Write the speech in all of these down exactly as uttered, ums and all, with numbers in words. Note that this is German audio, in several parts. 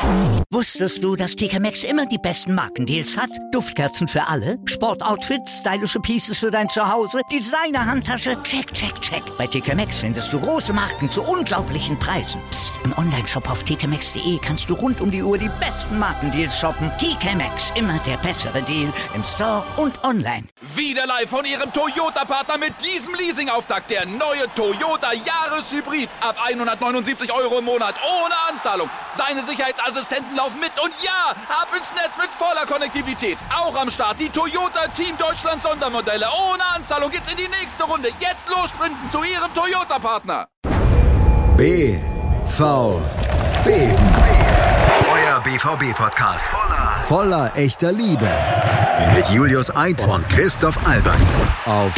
Wusstest du, dass T K Maxx immer die besten Markendeals hat? Duftkerzen für alle, Sportoutfits, stylische Pieces für dein Zuhause, Designer-Handtasche, check, check, check. Bei T K Maxx findest du große Marken zu unglaublichen Preisen. Psst. Im Onlineshop auf t k maxx punkt d e kannst du rund um die Uhr die besten Markendeals shoppen. T K Maxx, immer der bessere Deal im Store und online. Wieder live von Ihrem Toyota-Partner mit diesem Leasing-Auftakt. Der neue Toyota Jahreshybrid. Ab hundertneunundsiebzig Euro im Monat. Ohne Anzahlung. Seine Sicherheitsassistenten laufen mit. Und ja, ab ins Netz mit voller Konnektivität. Auch am Start die Toyota Team Deutschland Sondermodelle. Ohne Anzahlung geht's in die nächste Runde. Jetzt los sprinten zu Ihrem Toyota-Partner. B V B. Euer B V B-Podcast. Voller, voller echter Liebe. Mit Julius Eid und Christoph Albers. Auf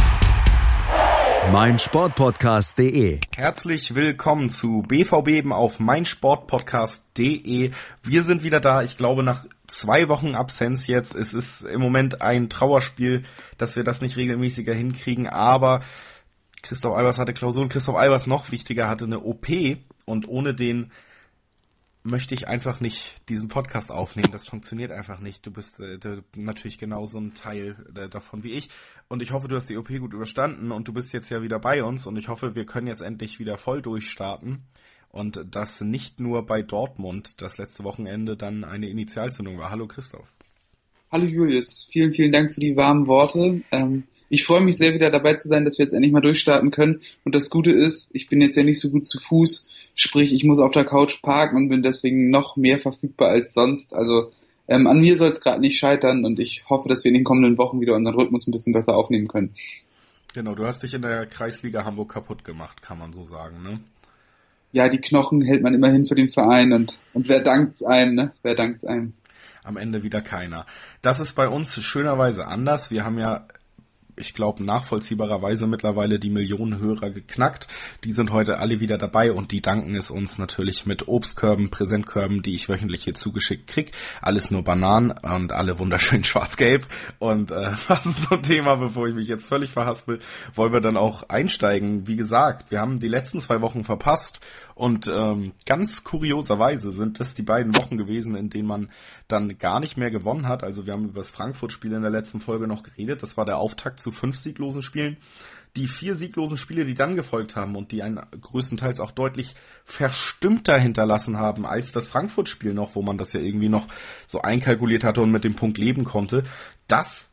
meinsportpodcast punkt de. Herzlich willkommen zu B V B auf meinsportpodcast punkt de. Wir sind wieder da, ich glaube nach zwei Wochen Absenz jetzt. Es ist im Moment ein Trauerspiel, dass wir das nicht regelmäßiger hinkriegen, aber Christoph Albers hatte Klausuren. Christoph Albers, noch wichtiger, hatte eine O P und ohne den möchte ich einfach nicht diesen Podcast aufnehmen. Das funktioniert einfach nicht. Du bist äh, du, natürlich genauso ein Teil äh, davon wie ich. Und ich hoffe, du hast die O P gut überstanden und du bist jetzt ja wieder bei uns. Und ich hoffe, wir können jetzt endlich wieder voll durchstarten. Und dass nicht nur bei Dortmund das letzte Wochenende dann eine Initialzündung war. Hallo Christoph. Hallo Julius. Vielen, vielen Dank für die warmen Worte. Ähm, ich freue mich sehr, wieder dabei zu sein, dass wir jetzt endlich mal durchstarten können. Und das Gute ist, ich bin jetzt ja nicht so gut zu Fuß. Sprich, ich muss auf der Couch parken und bin deswegen noch mehr verfügbar als sonst. Also ähm, an mir soll es gerade nicht scheitern und ich hoffe, dass wir in den kommenden Wochen wieder unseren Rhythmus ein bisschen besser aufnehmen können. Genau, du hast dich in der Kreisliga Hamburg kaputt gemacht, kann man so sagen, ne? Ja, die Knochen hält man immerhin für den Verein und, und wer dankt's einem, ne? Wer dankt's einem? Am Ende wieder keiner. Das ist bei uns schönerweise anders. Wir haben ja, ich glaube, nachvollziehbarerweise mittlerweile die Millionen Hörer geknackt. Die sind heute alle wieder dabei und die danken es uns natürlich mit Obstkörben, Präsentkörben, die ich wöchentlich hier zugeschickt krieg. Alles nur Bananen und alle wunderschön schwarz-gelb. Und äh, passend zum Thema, bevor ich mich jetzt völlig verhaspel, wollen wir dann auch einsteigen. Wie gesagt, wir haben die letzten zwei Wochen verpasst und ähm, ganz kurioserweise sind das die beiden Wochen gewesen, in denen man dann gar nicht mehr gewonnen hat. Also wir haben über das Frankfurt-Spiel in der letzten Folge noch geredet. Das war der Auftakt zu fünf sieglosen Spielen. Die vier sieglosen Spiele, die dann gefolgt haben und die einen größtenteils auch deutlich verstimmter hinterlassen haben als das Frankfurt-Spiel noch, wo man das ja irgendwie noch so einkalkuliert hatte und mit dem Punkt leben konnte. Das,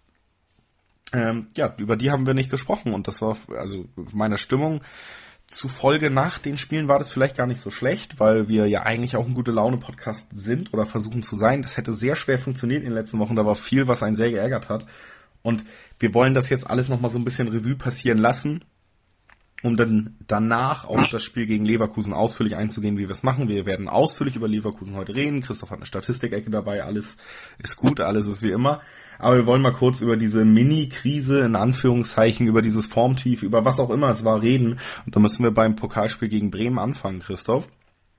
ähm, ja, über die haben wir nicht gesprochen und das war, also meiner Stimmung zufolge nach den Spielen war das vielleicht gar nicht so schlecht, weil wir ja eigentlich auch ein Gute-Laune-Podcast sind oder versuchen zu sein. Das hätte sehr schwer funktioniert in den letzten Wochen, da war viel, was einen sehr geärgert hat. Und wir wollen das jetzt alles nochmal so ein bisschen Revue passieren lassen, um dann danach auf das Spiel gegen Leverkusen ausführlich einzugehen, wie wir es machen. Wir werden ausführlich über Leverkusen heute reden. Christoph hat eine Statistikecke dabei, alles ist gut, alles ist wie immer. Aber wir wollen mal kurz über diese Mini-Krise, in Anführungszeichen, über dieses Formtief, über was auch immer es war, reden. Und da müssen wir beim Pokalspiel gegen Bremen anfangen, Christoph.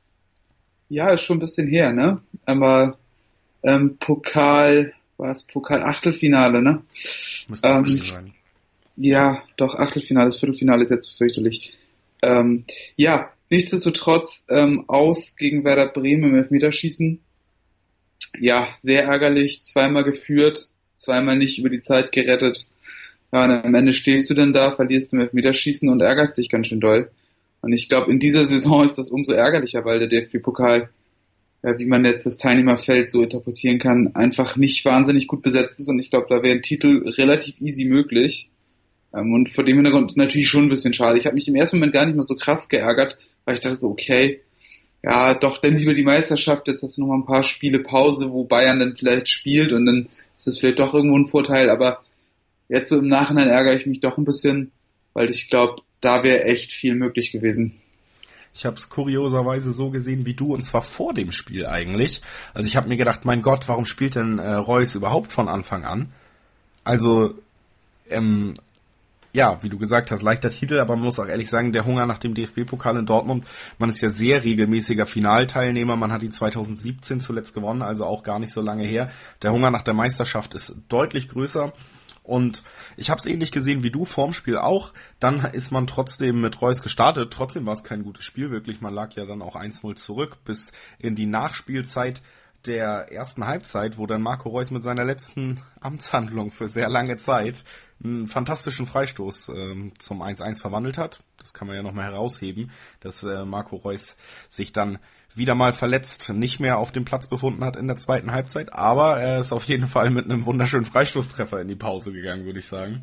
Ja, ist schon ein bisschen her, ne? Aber ähm, Pokal, war es Pokal-Achtelfinale, ne? Müsste das ähm, richtig sein. Ja, doch, Achtelfinale, das Viertelfinale ist jetzt fürchterlich. Ähm, ja, nichtsdestotrotz ähm, aus gegen Werder Bremen im Elfmeterschießen. Ja, sehr ärgerlich, zweimal geführt, zweimal nicht über die Zeit gerettet. Ja, und am Ende stehst du dann da, verlierst im Elfmeterschießen und ärgerst dich ganz schön doll. Und ich glaube, in dieser Saison ist das umso ärgerlicher, weil der D F B-Pokal, ja, wie man jetzt das Teilnehmerfeld so interpretieren kann, einfach nicht wahnsinnig gut besetzt ist. Und ich glaube, da wäre ein Titel relativ easy möglich. Und vor dem Hintergrund natürlich schon ein bisschen schade. Ich habe mich im ersten Moment gar nicht mehr so krass geärgert, weil ich dachte so, okay, ja, doch, dann lieber die Meisterschaft, jetzt hast du noch mal ein paar Spiele Pause, wo Bayern dann vielleicht spielt und dann ist das vielleicht doch irgendwo ein Vorteil, aber jetzt so im Nachhinein ärgere ich mich doch ein bisschen, weil ich glaube, da wäre echt viel möglich gewesen. Ich habe es kurioserweise so gesehen wie du, und zwar vor dem Spiel eigentlich. Also ich habe mir gedacht, mein Gott, warum spielt denn äh, Reus überhaupt von Anfang an? Also, ähm, ja, wie du gesagt hast, leichter Titel, aber man muss auch ehrlich sagen, der Hunger nach dem D F B-Pokal in Dortmund, man ist ja sehr regelmäßiger Finalteilnehmer, man hat ihn zwanzig siebzehn zuletzt gewonnen, also auch gar nicht so lange her. Der Hunger nach der Meisterschaft ist deutlich größer und ich habe es ähnlich gesehen wie du, vorm Spiel auch. Dann ist man trotzdem mit Reus gestartet, trotzdem war es kein gutes Spiel, wirklich, man lag ja dann auch eins null zurück bis in die Nachspielzeit. der ersten Halbzeit, wo dann Marco Reus mit seiner letzten Amtshandlung für sehr lange Zeit einen fantastischen Freistoß ähm, zum eins eins verwandelt hat. Das kann man ja nochmal herausheben, dass äh, Marco Reus sich dann wieder mal verletzt nicht mehr auf dem Platz befunden hat in der zweiten Halbzeit, aber er ist auf jeden Fall mit einem wunderschönen Freistoßtreffer in die Pause gegangen, würde ich sagen.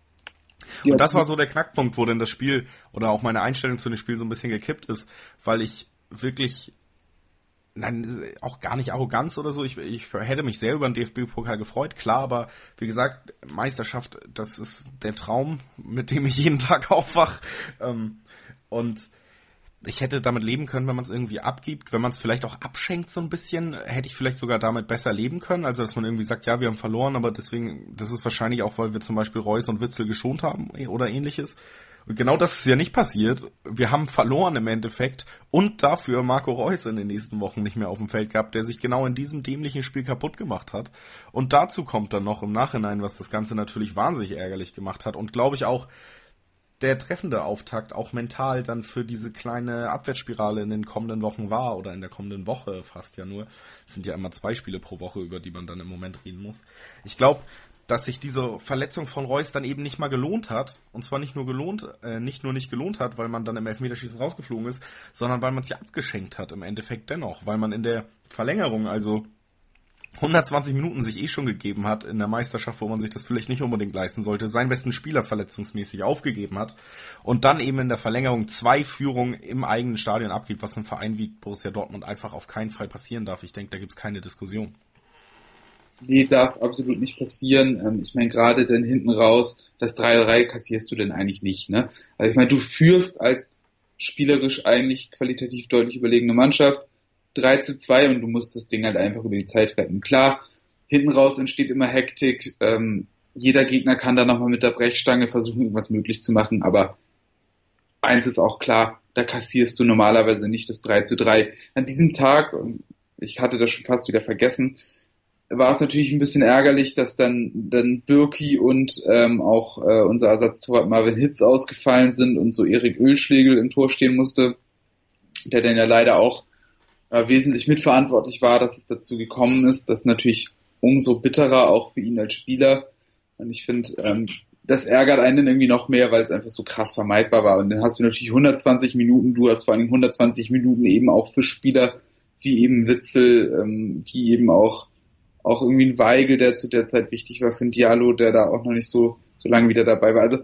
Und das war so der Knackpunkt, wo denn das Spiel oder auch meine Einstellung zu dem Spiel so ein bisschen gekippt ist, weil ich wirklich, nein, auch gar nicht Arroganz oder so, ich, ich hätte mich sehr über den D F B-Pokal gefreut, klar, aber wie gesagt, Meisterschaft, das ist der Traum, mit dem ich jeden Tag aufwach, ähm, und ich hätte damit leben können, wenn man es irgendwie abgibt, wenn man es vielleicht auch abschenkt so ein bisschen, hätte ich vielleicht sogar damit besser leben können, also dass man irgendwie sagt, ja, wir haben verloren, aber deswegen, das ist wahrscheinlich auch, weil wir zum Beispiel Reus und Witzel geschont haben oder ähnliches. Und genau das ist ja nicht passiert. Wir haben verloren im Endeffekt und dafür Marco Reus in den nächsten Wochen nicht mehr auf dem Feld gehabt, der sich genau in diesem dämlichen Spiel kaputt gemacht hat. Und dazu kommt dann noch im Nachhinein, was das Ganze natürlich wahnsinnig ärgerlich gemacht hat und glaube ich auch, der treffende Auftakt auch mental dann für diese kleine Abwärtsspirale in den kommenden Wochen war oder in der kommenden Woche fast ja nur. Es sind ja immer zwei Spiele pro Woche, über die man dann im Moment reden muss. Ich glaube, dass sich diese Verletzung von Reus dann eben nicht mal gelohnt hat. Und zwar nicht nur gelohnt, äh, nicht nur nicht gelohnt hat, weil man dann im Elfmeterschießen rausgeflogen ist, sondern weil man es ja abgeschenkt hat im Endeffekt dennoch. Weil man in der Verlängerung, also hundertzwanzig Minuten sich eh schon gegeben hat in der Meisterschaft, wo man sich das vielleicht nicht unbedingt leisten sollte, seinen besten Spieler verletzungsmäßig aufgegeben hat und dann eben in der Verlängerung zwei Führungen im eigenen Stadion abgibt, was einem Verein wie Borussia Dortmund einfach auf keinen Fall passieren darf. Ich denke, da gibt's keine Diskussion. Nee, darf absolut nicht passieren. Ich meine, gerade denn hinten raus, das drei drei kassierst du denn eigentlich nicht, ne? Also ich meine, du führst als spielerisch eigentlich qualitativ deutlich überlegene Mannschaft drei zu zwei und du musst das Ding halt einfach über die Zeit retten. Klar, hinten raus entsteht immer Hektik, ähm, jeder Gegner kann da nochmal mit der Brechstange versuchen, irgendwas möglich zu machen, aber eins ist auch klar, da kassierst du normalerweise nicht das drei zu drei. An diesem Tag, ich hatte das schon fast wieder vergessen, war es natürlich ein bisschen ärgerlich, dass dann, dann Birki und ähm, auch äh, unser Ersatztorwart Marvin Hitz ausgefallen sind und so Erik Ölschlegel im Tor stehen musste, der dann ja leider auch äh, wesentlich mitverantwortlich war, dass es dazu gekommen ist. Das ist natürlich umso bitterer auch für ihn als Spieler. Und ich finde, ähm, das ärgert einen dann irgendwie noch mehr, weil es einfach so krass vermeidbar war. Und dann hast du natürlich hundertzwanzig Minuten, du hast vor allem hundertzwanzig Minuten eben auch für Spieler wie eben Witzel, ähm, wie eben auch auch irgendwie ein Weigel, der zu der Zeit wichtig war, für ein Diallo, der da auch noch nicht so so lange wieder dabei war. Also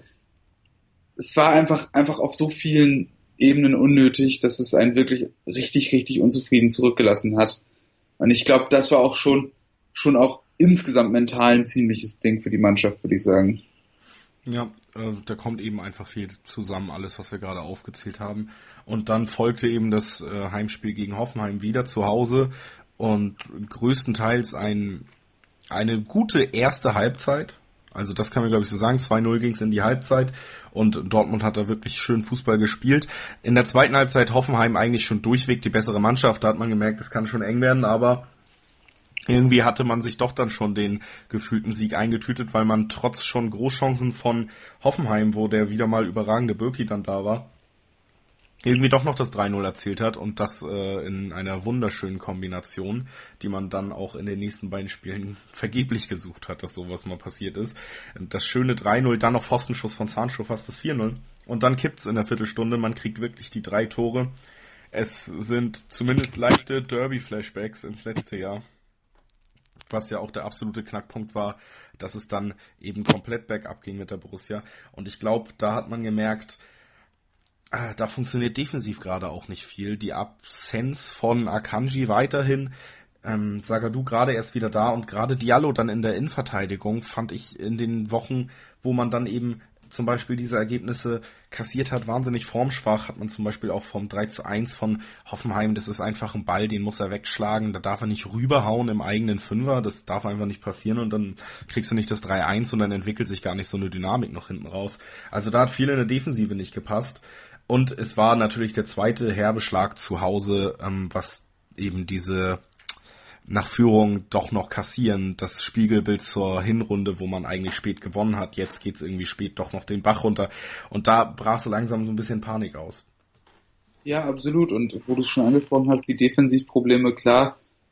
es war einfach einfach auf so vielen Ebenen unnötig, dass es einen wirklich richtig, richtig unzufrieden zurückgelassen hat. Und ich glaube, das war auch schon schon auch insgesamt mental ein ziemliches Ding für die Mannschaft, würde ich sagen. Ja, äh, da kommt eben einfach viel zusammen, alles, was wir gerade aufgezählt haben. Und dann folgte eben das äh, Heimspiel gegen Hoffenheim wieder zu Hause und größtenteils ein eine gute erste Halbzeit. Also das kann man, glaube ich, so sagen. zwei null ging es in die Halbzeit und Dortmund hat da wirklich schön Fußball gespielt. In der zweiten Halbzeit Hoffenheim eigentlich schon durchweg die bessere Mannschaft. Da hat man gemerkt, es kann schon eng werden, aber irgendwie hatte man sich doch dann schon den gefühlten Sieg eingetütet, weil man trotz schon Großchancen von Hoffenheim, wo der wieder mal überragende Birki dann da war, irgendwie doch noch das drei null erzielt hat und das äh, in einer wunderschönen Kombination, die man dann auch in den nächsten beiden Spielen vergeblich gesucht hat, dass sowas mal passiert ist. Das schöne drei null, dann noch Pfostenschuss von Sancho, fast das vier null und dann kippt's in der Viertelstunde, man kriegt wirklich die drei Tore. Es sind zumindest leichte Derby-Flashbacks ins letzte Jahr, was ja auch der absolute Knackpunkt war, dass es dann eben komplett bergab ging mit der Borussia. Und ich glaube, da hat man gemerkt, da funktioniert defensiv gerade auch nicht viel. Die Absenz von Akanji weiterhin, ähm, Zagadou gerade erst wieder da und gerade Diallo dann in der Innenverteidigung fand ich in den Wochen, wo man dann eben zum Beispiel diese Ergebnisse kassiert hat, wahnsinnig formschwach, hat man zum Beispiel auch vom drei zu eins von Hoffenheim, das ist einfach ein Ball, den muss er wegschlagen, da darf er nicht rüberhauen im eigenen Fünfer, das darf einfach nicht passieren und dann kriegst du nicht das drei eins und dann entwickelt sich gar nicht so eine Dynamik noch hinten raus. Also da hat viel in der Defensive nicht gepasst. Und es war natürlich der zweite herbe Schlag zu Hause, ähm, was eben diese nach Führung doch noch kassieren, das Spiegelbild zur Hinrunde, wo man eigentlich spät gewonnen hat. Jetzt geht's irgendwie spät doch noch den Bach runter. Und da brach so langsam so ein bisschen Panik aus. Ja, absolut. Und wo du es schon angesprochen hast, die Defensivprobleme, klar,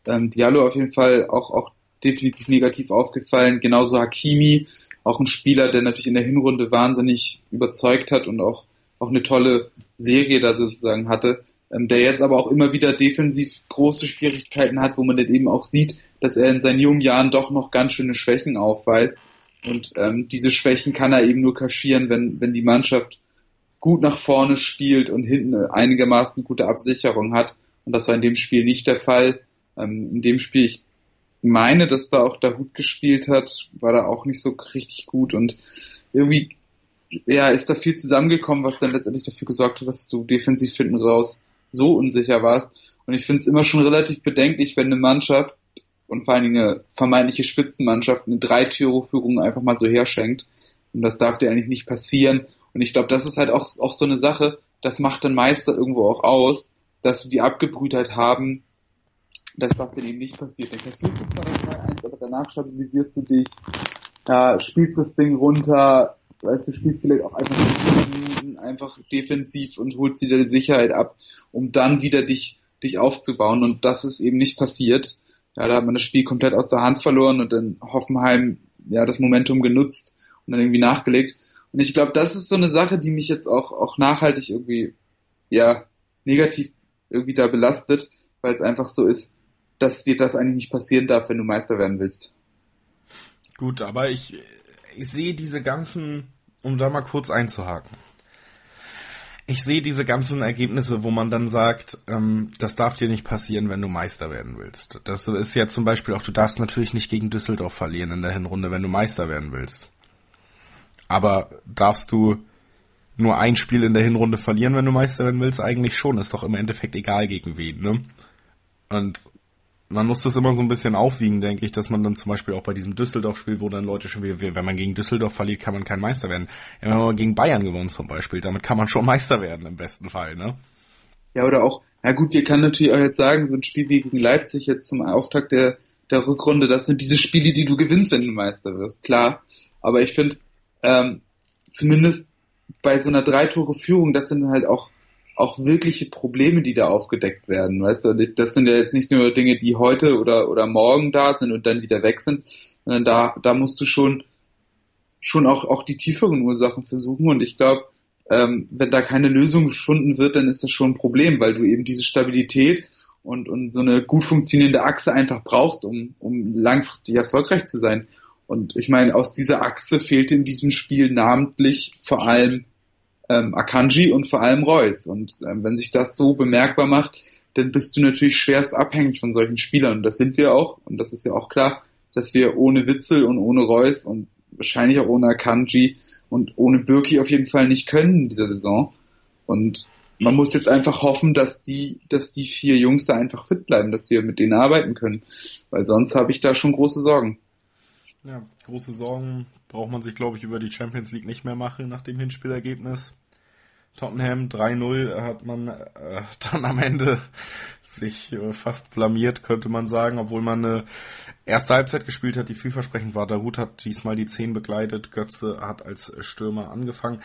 Ähm, Diallo auf jeden Fall auch, auch definitiv negativ aufgefallen. Genauso Hakimi, auch ein Spieler, der natürlich in der Hinrunde wahnsinnig überzeugt hat und auch, auch eine tolle Serie da sozusagen hatte, ähm, der jetzt aber auch immer wieder defensiv große Schwierigkeiten hat, wo man dann eben auch sieht, dass er in seinen jungen Jahren doch noch ganz schöne Schwächen aufweist. Und ähm, diese Schwächen kann er eben nur kaschieren, wenn, wenn die Mannschaft gut nach vorne spielt und hinten einigermaßen gute Absicherung hat. Und das war in dem Spiel nicht der Fall. Ähm, in dem Spiel, ich meine, dass da auch Dahoud gespielt hat, war da auch nicht so richtig gut. Und irgendwie ja, ist da viel zusammengekommen, was dann letztendlich dafür gesorgt hat, dass du defensiv hinten raus so unsicher warst. Und ich finde es immer schon relativ bedenklich, wenn eine Mannschaft und vor allen Dingen eine vermeintliche Spitzenmannschaft eine Drei-Tore-Führung einfach mal so herschenkt. Und das darf dir eigentlich nicht passieren. Und ich glaube, das ist halt auch, auch so eine Sache, das macht dann Meister irgendwo auch aus, dass sie die Abgebrühtheit haben. Das darf dann eben nicht passieren. Dann kassierst du zwar das zwei eins, aber danach stabilisierst du dich, ja, spielst das Ding runter, weißt du, spielst vielleicht auch einfach Minuten einfach defensiv und holst wieder die Sicherheit ab, um dann wieder dich, dich aufzubauen. Und das ist eben nicht passiert. Ja, da hat man das Spiel komplett aus der Hand verloren und dann Hoffenheim, ja, das Momentum genutzt und dann irgendwie nachgelegt. Und ich glaube, das ist so eine Sache, die mich jetzt auch, auch nachhaltig irgendwie, ja, negativ irgendwie da belastet, weil es einfach so ist, dass dir das eigentlich nicht passieren darf, wenn du Meister werden willst. Gut, aber ich, ich sehe diese ganzen, um da mal kurz einzuhaken, ich sehe diese ganzen Ergebnisse, wo man dann sagt, ähm, das darf dir nicht passieren, wenn du Meister werden willst. Das ist ja zum Beispiel auch, du darfst natürlich nicht gegen Düsseldorf verlieren in der Hinrunde, wenn du Meister werden willst. Aber darfst du nur ein Spiel in der Hinrunde verlieren, wenn du Meister werden willst? Eigentlich schon, ist doch im Endeffekt egal gegen wen, ne? Und man muss das immer so ein bisschen aufwiegen, denke ich, dass man dann zum Beispiel auch bei diesem Düsseldorf-Spiel, wo dann Leute schon wieder, wenn man gegen Düsseldorf verliert, kann man kein Meister werden. Wenn man gegen Bayern gewonnen zum Beispiel, damit kann man schon Meister werden im besten Fall, ne? Ja, oder auch, na gut, wir können natürlich auch jetzt sagen, so ein Spiel wie gegen Leipzig jetzt zum Auftakt der, der Rückrunde, das sind diese Spiele, die du gewinnst, wenn du Meister wirst, klar. Aber ich finde, ähm, zumindest bei so einer Drei-Tore-Führung, das sind halt auch auch wirkliche Probleme, die da aufgedeckt werden, weißt du, das sind ja jetzt nicht nur Dinge, die heute oder oder morgen da sind und dann wieder weg sind, sondern da da musst du schon schon auch auch die tieferen Ursachen versuchen und ich glaube, ähm, wenn da keine Lösung gefunden wird, dann ist das schon ein Problem, weil du eben diese Stabilität und und so eine gut funktionierende Achse einfach brauchst, um um langfristig erfolgreich zu sein. Und ich meine, aus dieser Achse fehlte in diesem Spiel namentlich vor allem Ähm, Akanji und vor allem Reus. Und ähm, wenn sich das so bemerkbar macht, dann bist du natürlich schwerst abhängig von solchen Spielern. Und das sind wir auch. Und das ist ja auch klar, dass wir ohne Witzel und ohne Reus und wahrscheinlich auch ohne Akanji und ohne Bürki auf jeden Fall nicht können in dieser Saison. Und man muss jetzt einfach hoffen, dass die, dass die vier Jungs da einfach fit bleiben, dass wir mit denen arbeiten können. Weil sonst habe ich da schon große Sorgen. Ja, große Sorgen braucht man sich, glaube ich, über die Champions League nicht mehr machen nach dem Hinspielergebnis. Tottenham drei null hat man äh, dann am Ende sich äh, fast blamiert, könnte man sagen, obwohl man eine erste Halbzeit gespielt hat, die vielversprechend war. Dahoud hat diesmal die zehn begleitet, Götze hat als Stürmer angefangen.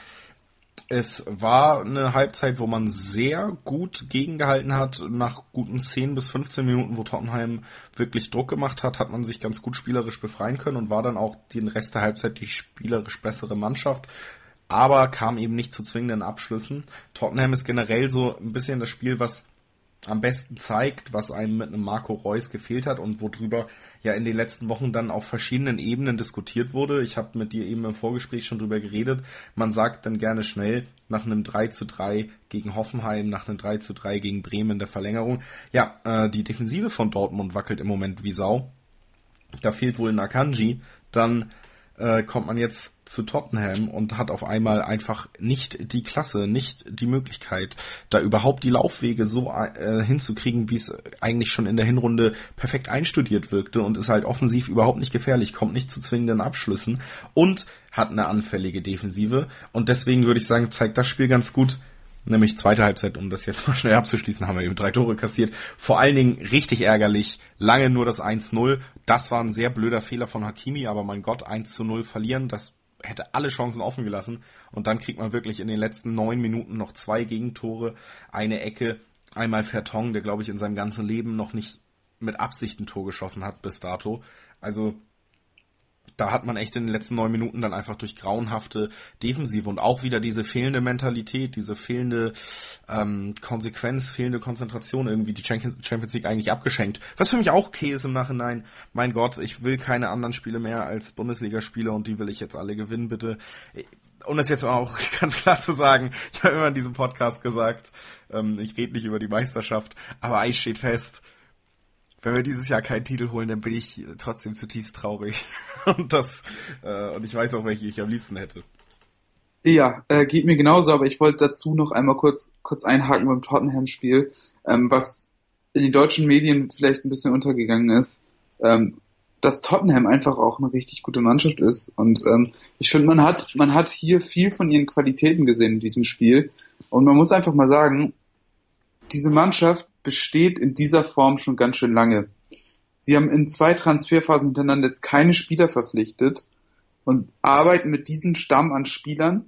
Es war eine Halbzeit, wo man sehr gut gegengehalten hat. Nach guten zehn bis fünfzehn Minuten, wo Tottenham wirklich Druck gemacht hat, hat man sich ganz gut spielerisch befreien können und war dann auch den Rest der Halbzeit die spielerisch bessere Mannschaft. Aber kam eben nicht zu zwingenden Abschlüssen. Tottenham ist generell so ein bisschen das Spiel, was am besten zeigt, was einem mit einem Marco Reus gefehlt hat und worüber ja in den letzten Wochen dann auf verschiedenen Ebenen diskutiert wurde. Ich habe mit dir eben im Vorgespräch schon drüber geredet. Man sagt dann gerne schnell nach einem drei zu drei gegen Hoffenheim, nach einem drei zu drei gegen Bremen in der Verlängerung. Ja, äh, die Defensive von Dortmund wackelt im Moment wie Sau. Da fehlt wohl ein Akanji. Dann äh, kommt man jetzt zu Tottenham und hat auf einmal einfach nicht die Klasse, nicht die Möglichkeit, da überhaupt die Laufwege so äh, hinzukriegen, wie es eigentlich schon in der Hinrunde perfekt einstudiert wirkte und ist halt offensiv überhaupt nicht gefährlich, kommt nicht zu zwingenden Abschlüssen und hat eine anfällige Defensive und deswegen würde ich sagen, zeigt das Spiel ganz gut, nämlich zweite Halbzeit, um das jetzt mal schnell abzuschließen, haben wir eben drei Tore kassiert. Vor allen Dingen richtig ärgerlich, lange nur das eins null. Das war ein sehr blöder Fehler von Hakimi, aber mein Gott, eins zu null verlieren, das hätte alle Chancen offen gelassen. Und dann kriegt man wirklich in den letzten neun Minuten noch zwei Gegentore, eine Ecke, einmal Vertonghen, der glaube ich in seinem ganzen Leben noch nicht mit Absicht ein Tor geschossen hat bis dato. Also da hat man echt in den letzten neun Minuten dann einfach durch grauenhafte Defensive und auch wieder diese fehlende Mentalität, diese fehlende ähm, Konsequenz, fehlende Konzentration irgendwie die Champions League eigentlich abgeschenkt. Was für mich auch okay ist im Nachhinein. Mein Gott, ich will keine anderen Spiele mehr als Bundesligaspiele und die will ich jetzt alle gewinnen, bitte. Um das jetzt auch ganz klar zu sagen, ich habe immer in diesem Podcast gesagt, ähm, ich rede nicht über die Meisterschaft, aber eins steht fest, wenn wir dieses Jahr keinen Titel holen, dann bin ich trotzdem zutiefst traurig. Und das, äh, und ich weiß auch, welche ich am liebsten hätte. Ja, äh, geht mir genauso, aber ich wollte dazu noch einmal kurz, kurz einhaken beim Tottenham-Spiel, ähm, was in den deutschen Medien vielleicht ein bisschen untergegangen ist, ähm, dass Tottenham einfach auch eine richtig gute Mannschaft ist. Und ähm, ich finde, man hat, man hat hier viel von ihren Qualitäten gesehen in diesem Spiel. Und man muss einfach mal sagen, diese Mannschaft besteht in dieser Form schon ganz schön lange. Sie haben in zwei Transferphasen hintereinander jetzt keine Spieler verpflichtet und arbeiten mit diesem Stamm an Spielern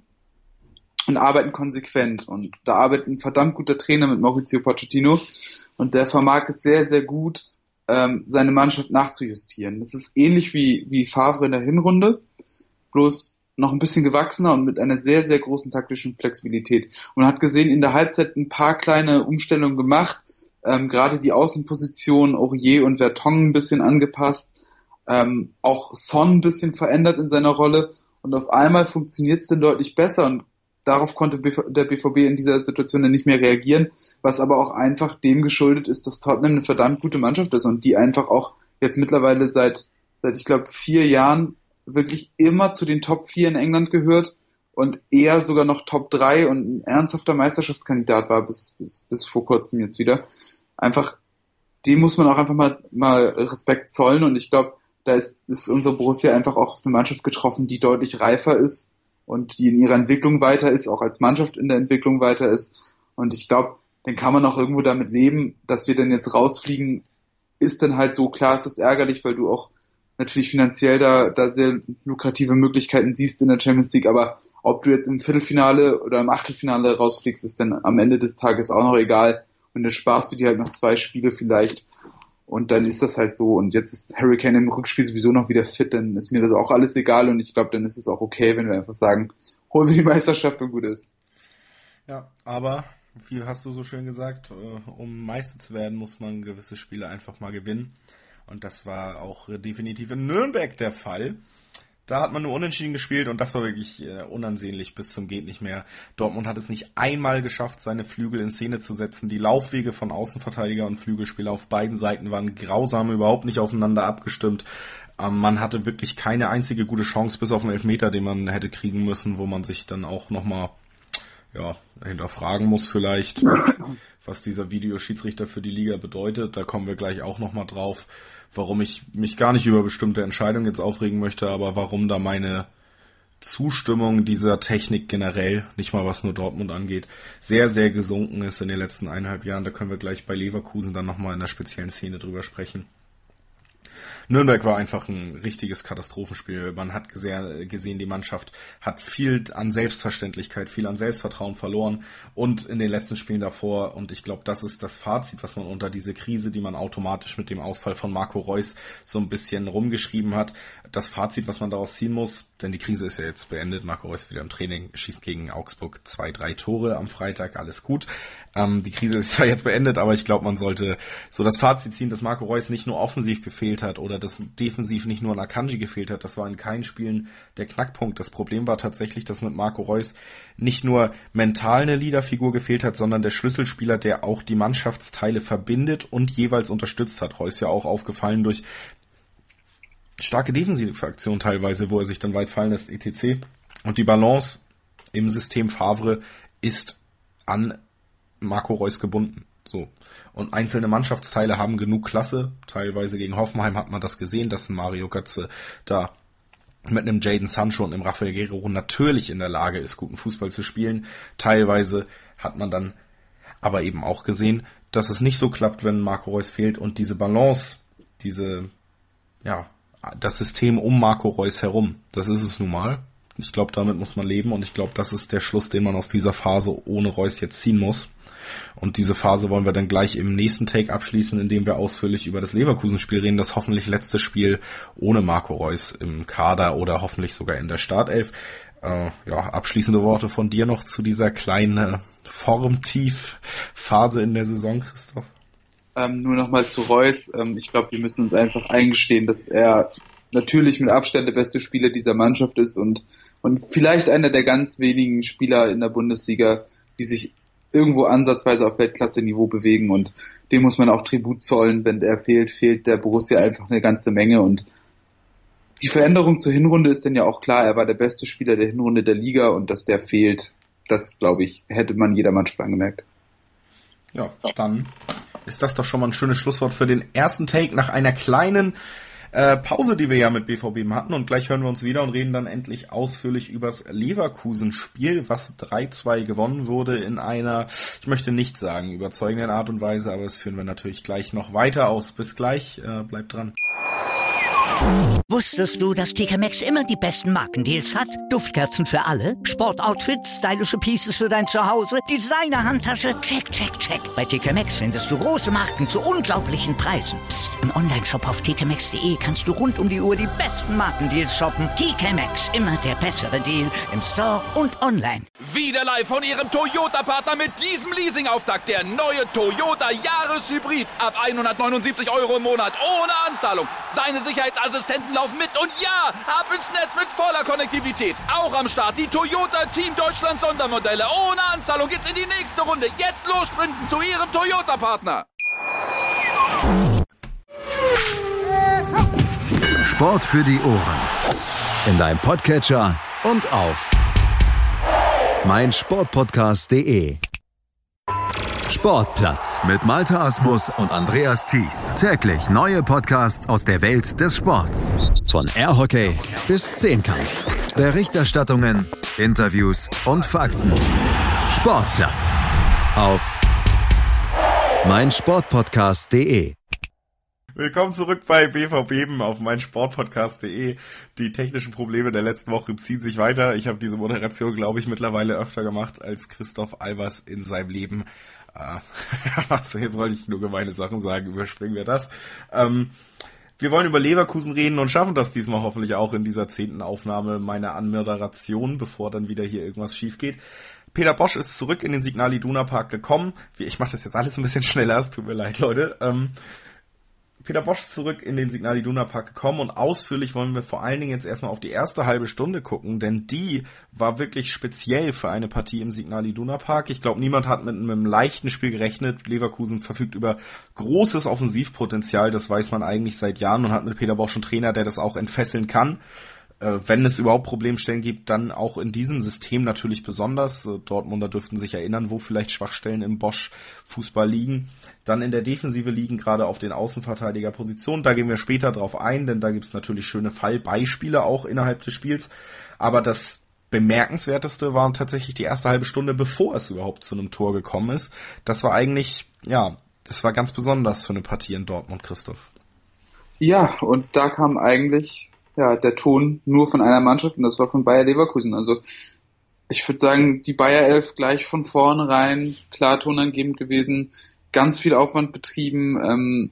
und arbeiten konsequent. Und da arbeitet ein verdammt guter Trainer mit Mauricio Pochettino und der vermag es sehr, sehr gut, ähm, seine Mannschaft nachzujustieren. Das ist ähnlich wie, wie Favre in der Hinrunde, bloß noch ein bisschen gewachsener und mit einer sehr, sehr großen taktischen Flexibilität. Und man hat gesehen, in der Halbzeit ein paar kleine Umstellungen gemacht, ähm, gerade die Außenposition, Aurier und Vertonghen ein bisschen angepasst, ähm, auch Son ein bisschen verändert in seiner Rolle und auf einmal funktioniert es dann deutlich besser und darauf konnte der B V B in dieser Situation dann nicht mehr reagieren, was aber auch einfach dem geschuldet ist, dass Tottenham eine verdammt gute Mannschaft ist und die einfach auch jetzt mittlerweile seit, seit ich glaube, vier Jahren wirklich immer zu den Top vier in England gehört und eher sogar noch Top drei und ein ernsthafter Meisterschaftskandidat war bis, bis, bis vor kurzem jetzt wieder. Einfach, dem muss man auch einfach mal, mal Respekt zollen und ich glaube, da ist, ist unsere Borussia einfach auch auf eine Mannschaft getroffen, die deutlich reifer ist und die in ihrer Entwicklung weiter ist, auch als Mannschaft in der Entwicklung weiter ist und ich glaube, dann kann man auch irgendwo damit leben, dass wir dann jetzt rausfliegen, ist dann halt so, klar ist das ärgerlich, weil du auch natürlich finanziell da, da sehr lukrative Möglichkeiten siehst in der Champions League, aber ob du jetzt im Viertelfinale oder im Achtelfinale rausfliegst, ist dann am Ende des Tages auch noch egal. Und dann sparst du dir halt noch zwei Spiele vielleicht. Und dann ist das halt so. Und jetzt ist Harry Kane im Rückspiel sowieso noch wieder fit, dann ist mir das auch alles egal. Und ich glaube, dann ist es auch okay, wenn wir einfach sagen, holen wir die Meisterschaft und gut ist. Ja, aber, wie hast du so schön gesagt, um Meister zu werden, muss man gewisse Spiele einfach mal gewinnen. Und das war auch definitiv in Nürnberg der Fall. Da hat man nur unentschieden gespielt und das war wirklich äh, unansehnlich bis zum geht nicht mehr. Dortmund hat es nicht einmal geschafft, seine Flügel in Szene zu setzen. Die Laufwege von Außenverteidiger und Flügelspieler auf beiden Seiten waren grausam, überhaupt nicht aufeinander abgestimmt. Ähm, man hatte wirklich keine einzige gute Chance, bis auf einen Elfmeter, den man hätte kriegen müssen, wo man sich dann auch nochmal ja, hinterfragen muss vielleicht, was, was dieser Videoschiedsrichter für die Liga bedeutet. Da kommen wir gleich auch nochmal drauf, warum ich mich gar nicht über bestimmte Entscheidungen jetzt aufregen möchte, aber warum da meine Zustimmung dieser Technik generell, nicht mal was nur Dortmund angeht, sehr, sehr gesunken ist in den letzten eineinhalb Jahren. Da können wir gleich bei Leverkusen dann nochmal in einer speziellen Szene drüber sprechen. Nürnberg war einfach ein richtiges Katastrophenspiel. Man hat gesehen, die Mannschaft hat viel an Selbstverständlichkeit, viel an Selbstvertrauen verloren und in den letzten Spielen davor, und ich glaube, das ist das Fazit, was man unter diese Krise, die man automatisch mit dem Ausfall von Marco Reus so ein bisschen rumgeschrieben hat, das Fazit, was man daraus ziehen muss, denn die Krise ist ja jetzt beendet, Marco Reus wieder im Training, schießt gegen Augsburg zwei, drei Tore am Freitag, alles gut. Ähm, die Krise ist zwar jetzt beendet, aber ich glaube, man sollte so das Fazit ziehen, dass Marco Reus nicht nur offensiv gefehlt hat oder dass defensiv nicht nur ein Akanji gefehlt hat, das war in keinen Spielen der Knackpunkt. Das Problem war tatsächlich, dass mit Marco Reus nicht nur mental eine Leaderfigur gefehlt hat, sondern der Schlüsselspieler, der auch die Mannschaftsteile verbindet und jeweils unterstützt hat. Reus ja auch aufgefallen durch starke defensive Aktionen teilweise, wo er sich dann weit fallen lässt, et cetera. Und die Balance im System Favre ist an Marco Reus gebunden. So. Und einzelne Mannschaftsteile haben genug Klasse. Teilweise gegen Hoffenheim hat man das gesehen, dass ein Mario Götze da mit einem Jadon Sancho und einem Rafael Guerreiro natürlich in der Lage ist, guten Fußball zu spielen. Teilweise hat man dann aber eben auch gesehen, dass es nicht so klappt, wenn Marco Reus fehlt. Und diese Balance, diese, ja, das System um Marco Reus herum, das ist es nun mal. Ich glaube, damit muss man leben und ich glaube, das ist der Schluss, den man aus dieser Phase ohne Reus jetzt ziehen muss. Und diese Phase wollen wir dann gleich im nächsten Take abschließen, indem wir ausführlich über das Leverkusen-Spiel reden, das hoffentlich letzte Spiel ohne Marco Reus im Kader oder hoffentlich sogar in der Startelf. Äh, ja, abschließende Worte von dir noch zu dieser kleinen Formtief-Phase in der Saison, Christoph? Ähm, nur nochmal zu Reus. Ähm, ich glaube, wir müssen uns einfach eingestehen, dass er natürlich mit Abstand der beste Spieler dieser Mannschaft ist und, und vielleicht einer der ganz wenigen Spieler in der Bundesliga, die sich irgendwo ansatzweise auf Weltklasse-Niveau bewegen, und dem muss man auch Tribut zollen. Wenn der fehlt, fehlt der Borussia einfach eine ganze Menge, und die Veränderung zur Hinrunde ist dann ja auch klar. Er war der beste Spieler der Hinrunde der Liga, und dass der fehlt, das, glaube ich, hätte man jeder Mannschaft angemerkt. Ja, dann ist das doch schon mal ein schönes Schlusswort für den ersten Take nach einer kleinen äh, Pause, die wir ja mit B V B hatten. Und gleich hören wir uns wieder und reden dann endlich ausführlich übers Leverkusen-Spiel, was drei zwei gewonnen wurde in einer, ich möchte nicht sagen überzeugenden Art und Weise, aber das führen wir natürlich gleich noch weiter aus. Bis gleich, äh, bleibt dran. Wusstest du, dass T K Maxx immer die besten Markendeals hat? Duftkerzen für alle, Sportoutfits, stylische Pieces für dein Zuhause, Designer-Handtasche, check, check, check. Bei T K Maxx findest du große Marken zu unglaublichen Preisen. Psst. Im Onlineshop auf t k maxx punkt d e kannst du rund um die Uhr die besten Markendeals shoppen. T K Maxx, immer der bessere Deal im Store und online. Wieder live von Ihrem Toyota-Partner mit diesem Leasing-Auftakt. Der neue Toyota Jahreshybrid. Ab hundertneunundsiebzig Euro im Monat ohne Anzahlung. Seine Sicherheitsassistenten laufen mit und ja, ab ins Netz mit voller Konnektivität. Auch am Start die Toyota Team Deutschland Sondermodelle. Ohne Anzahlung geht's in die nächste Runde. Jetzt los sprinten zu Ihrem Toyota-Partner. Sport für die Ohren. In deinem Podcatcher und auf meinsportpodcast punkt de. Sportplatz mit Malte Asmus und Andreas Thies. Täglich neue Podcasts aus der Welt des Sports. Von Airhockey bis Zehnkampf. Berichterstattungen, Interviews und Fakten. Sportplatz auf meinsportpodcast punkt de. Willkommen zurück bei B V B auf meinsportpodcast punkt de. Die technischen Probleme der letzten Woche ziehen sich weiter. Ich habe diese Moderation, glaube ich, mittlerweile öfter gemacht als Christoph Albers in seinem Leben. Äh, also jetzt wollte ich nur gemeine Sachen sagen, überspringen wir das. Ähm, wir wollen über Leverkusen reden und schaffen das diesmal hoffentlich auch in dieser zehnten Aufnahme meiner Anmoderation, bevor dann wieder hier irgendwas schief geht. Peter Bosz ist zurück in den Signal Iduna Park gekommen. Ich mache das jetzt alles ein bisschen schneller, es tut mir leid, Leute. Ähm, Peter Bosz ist zurück in den Signal Iduna Park gekommen und ausführlich wollen wir vor allen Dingen jetzt erstmal auf die erste halbe Stunde gucken, denn die war wirklich speziell für eine Partie im Signal Iduna Park. Ich glaube, niemand hat mit einem leichten Spiel gerechnet. Leverkusen verfügt über großes Offensivpotenzial, das weiß man eigentlich seit Jahren, und hat mit Peter Bosz einen Trainer, der das auch entfesseln kann. Wenn es überhaupt Problemstellen gibt, dann auch in diesem System natürlich besonders. Dortmunder dürften sich erinnern, wo vielleicht Schwachstellen im Bosz-Fußball liegen. Dann in der Defensive liegen gerade auf den Außenverteidigerpositionen. Da gehen wir später drauf ein, denn da gibt es natürlich schöne Fallbeispiele auch innerhalb des Spiels. Aber das Bemerkenswerteste war tatsächlich die erste halbe Stunde, bevor es überhaupt zu einem Tor gekommen ist. Das war eigentlich, ja, das war ganz besonders für eine Partie in Dortmund, Christoph. Ja, und da kam eigentlich ja der Ton nur von einer Mannschaft, und das war von Bayer Leverkusen. Also ich würde sagen, die Bayer Elf gleich von vornherein klar tonangebend gewesen, ganz viel Aufwand betrieben, ähm,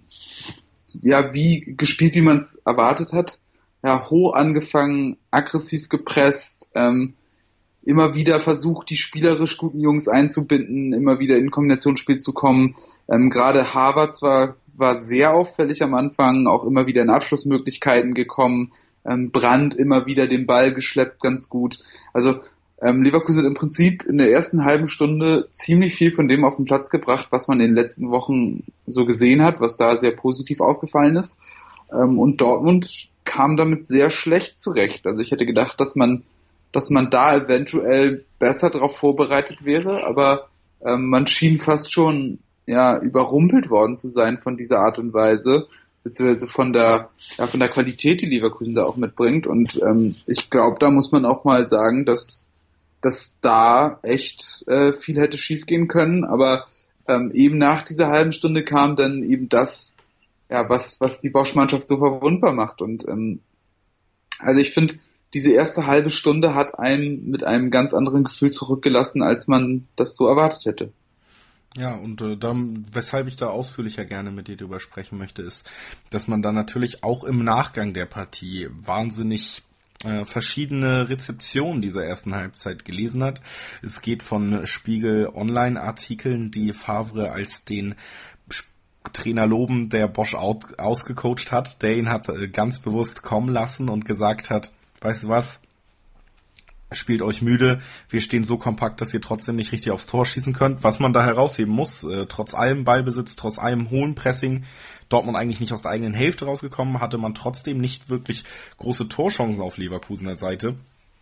ja, wie gespielt, wie man es erwartet hat. Ja, hoch angefangen, aggressiv gepresst, ähm, immer wieder versucht, die spielerisch guten Jungs einzubinden, immer wieder in Kombinationsspiel zu kommen. Ähm, gerade Havertz war, war sehr auffällig am Anfang, auch immer wieder in Abschlussmöglichkeiten gekommen. Ähm, Brandt immer wieder den Ball geschleppt, ganz gut. Also ähm, Leverkusen hat im Prinzip in der ersten halben Stunde ziemlich viel von dem auf den Platz gebracht, was man in den letzten Wochen so gesehen hat, was da sehr positiv aufgefallen ist. Ähm, und Dortmund kam damit sehr schlecht zurecht. Also ich hätte gedacht, dass man, dass man da eventuell besser darauf vorbereitet wäre, aber ähm, man schien fast schon ja überrumpelt worden zu sein von dieser Art und Weise, beziehungsweise von der ja, von der Qualität, die Leverkusen da auch mitbringt. Und ähm, ich glaube, da muss man auch mal sagen, dass dass da echt äh, viel hätte schiefgehen können. Aber ähm, eben nach dieser halben Stunde kam dann eben das, ja, was was die Bosz-Mannschaft so verwundbar macht. Und ähm, also ich finde, diese erste halbe Stunde hat einen mit einem ganz anderen Gefühl zurückgelassen, als man das so erwartet hätte. Ja, und äh, dann, weshalb ich da ausführlicher gerne mit dir drüber sprechen möchte, ist, dass man dann natürlich auch im Nachgang der Partie wahnsinnig äh, verschiedene Rezeptionen dieser ersten Halbzeit gelesen hat. Es geht von Spiegel-Online-Artikeln, die Favre als den Trainer loben, der Bosz out, ausgecoacht hat, der ihn hat äh, ganz bewusst kommen lassen und gesagt hat, weißt du was, spielt euch müde, wir stehen so kompakt, dass ihr trotzdem nicht richtig aufs Tor schießen könnt. Was man da herausheben muss, äh, trotz allem Ballbesitz, trotz allem hohen Pressing, Dortmund eigentlich nicht aus der eigenen Hälfte rausgekommen, hatte man trotzdem nicht wirklich große Torchancen auf Leverkusener Seite.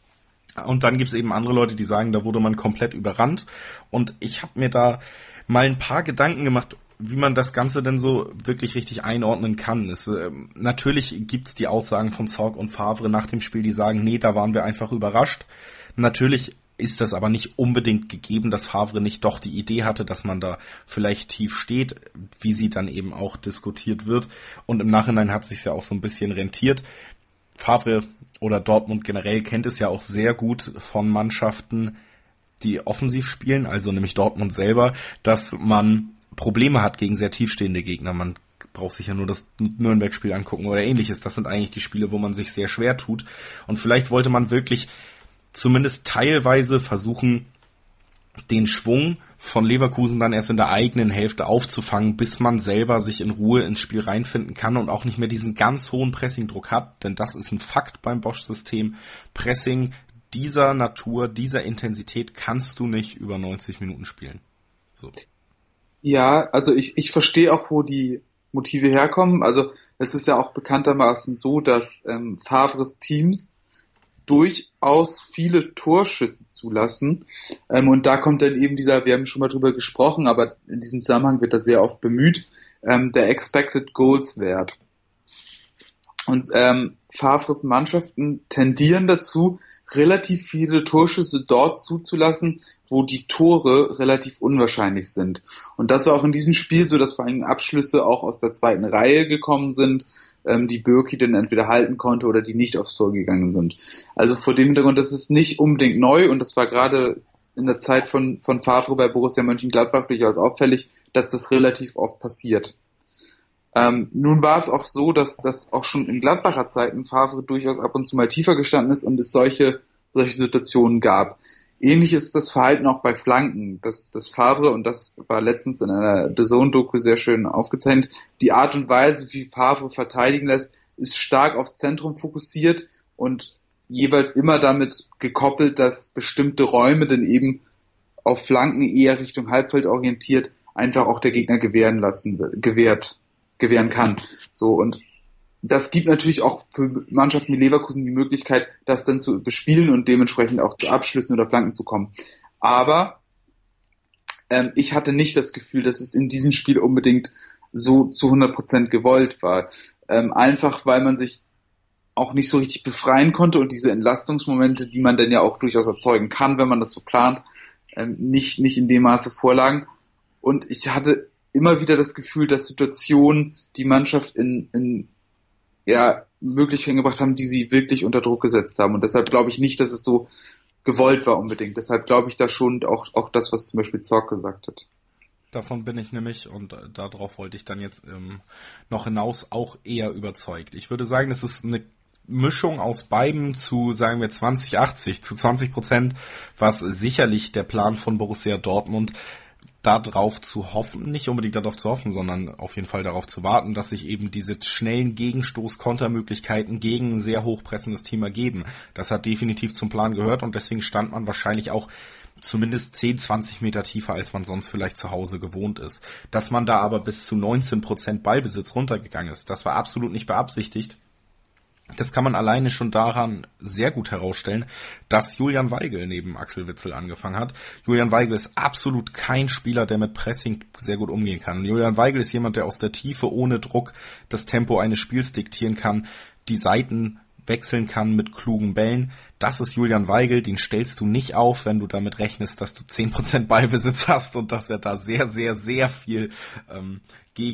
Und dann gibt's eben andere Leute, die sagen, da wurde man komplett überrannt. Und ich habe mir da mal ein paar Gedanken gemacht, wie man das Ganze denn so wirklich richtig einordnen kann. Es, äh, natürlich gibt's die Aussagen von Zorc und Favre nach dem Spiel, die sagen, nee, da waren wir einfach überrascht. Natürlich ist das aber nicht unbedingt gegeben, dass Favre nicht doch die Idee hatte, dass man da vielleicht tief steht, wie sie dann eben auch diskutiert wird. Und im Nachhinein hat sich's ja auch so ein bisschen rentiert. Favre oder Dortmund generell kennt es ja auch sehr gut von Mannschaften, die offensiv spielen, also nämlich Dortmund selber, dass man Probleme hat gegen sehr tiefstehende Gegner. Man braucht sich ja nur das Nürnberg-Spiel angucken oder ähnliches. Das sind eigentlich die Spiele, wo man sich sehr schwer tut. Und vielleicht wollte man wirklich zumindest teilweise versuchen, den Schwung von Leverkusen dann erst in der eigenen Hälfte aufzufangen, bis man selber sich in Ruhe ins Spiel reinfinden kann und auch nicht mehr diesen ganz hohen Pressingdruck hat. Denn das ist ein Fakt beim Bosz-System. Pressing dieser Natur, dieser Intensität kannst du nicht über neunzig Minuten spielen. So. Ja, also ich, ich verstehe auch, wo die Motive herkommen. Also es ist ja auch bekanntermaßen so, dass ähm, Favres Teams durchaus viele Torschüsse zulassen. Ähm, und da kommt dann eben dieser, wir haben schon mal drüber gesprochen, aber in diesem Zusammenhang wird das sehr oft bemüht, ähm, der Expected Goals Wert. Und ähm, Favres Mannschaften tendieren dazu, relativ viele Torschüsse dort zuzulassen, wo die Tore relativ unwahrscheinlich sind. Und das war auch in diesem Spiel so, dass vor allem Abschlüsse auch aus der zweiten Reihe gekommen sind, ähm, die Bürki dann entweder halten konnte oder die nicht aufs Tor gegangen sind. Also vor dem Hintergrund, das ist nicht unbedingt neu und das war gerade in der Zeit von, von Favre bei Borussia Mönchengladbach durchaus auffällig, dass das relativ oft passiert. Ähm, nun war es auch so, dass das auch schon in Gladbacher Zeiten Favre durchaus ab und zu mal tiefer gestanden ist und es solche, solche Situationen gab. Ähnlich ist das Verhalten auch bei Flanken, dass das Favre, und das war letztens in einer D A Z N-Doku sehr schön aufgezeichnet, die Art und Weise, wie Favre verteidigen lässt, ist stark aufs Zentrum fokussiert und jeweils immer damit gekoppelt, dass bestimmte Räume dann eben auf Flanken eher Richtung Halbfeld orientiert einfach auch der Gegner gewähren lassen, gewährt, gewähren kann. So, und das gibt natürlich auch für Mannschaften wie Leverkusen die Möglichkeit, das dann zu bespielen und dementsprechend auch zu Abschlüssen oder Flanken zu kommen. Aber ähm, ich hatte nicht das Gefühl, dass es in diesem Spiel unbedingt so zu hundert Prozent gewollt war. Ähm, einfach, weil man sich auch nicht so richtig befreien konnte und diese Entlastungsmomente, die man dann ja auch durchaus erzeugen kann, wenn man das so plant, ähm, nicht, nicht in dem Maße vorlagen. Und ich hatte immer wieder das Gefühl, dass Situationen die Mannschaft in, in ja, Möglichkeiten gebracht haben, die sie wirklich unter Druck gesetzt haben. Und deshalb glaube ich nicht, dass es so gewollt war unbedingt. Deshalb glaube ich da schon auch, auch das, was zum Beispiel Zorc gesagt hat. Davon bin ich nämlich, und darauf wollte ich dann jetzt ähm, noch hinaus, auch eher überzeugt. Ich würde sagen, es ist eine Mischung aus beiden zu, sagen wir, zwanzig achtzig, zu zwanzig Prozent, was sicherlich der Plan von Borussia Dortmund darauf zu hoffen, nicht unbedingt darauf zu hoffen, sondern auf jeden Fall darauf zu warten, dass sich eben diese schnellen Gegenstoß-Kontermöglichkeiten gegen ein sehr hochpressendes Team ergeben. Das hat definitiv zum Plan gehört und deswegen stand man wahrscheinlich auch zumindest zehn, zwanzig Meter tiefer, als man sonst vielleicht zu Hause gewohnt ist. Dass man da aber bis zu neunzehn Prozent Ballbesitz runtergegangen ist, das war absolut nicht beabsichtigt. Das kann man alleine schon daran sehr gut herausstellen, dass Julian Weigl neben Axel Witsel angefangen hat. Julian Weigl ist absolut kein Spieler, der mit Pressing sehr gut umgehen kann. Julian Weigl ist jemand, der aus der Tiefe ohne Druck das Tempo eines Spiels diktieren kann, die Seiten wechseln kann mit klugen Bällen. Das ist Julian Weigl, den stellst du nicht auf, wenn du damit rechnest, dass du zehn Prozent Ballbesitz hast und dass er da sehr, sehr, sehr viel ähm, gegen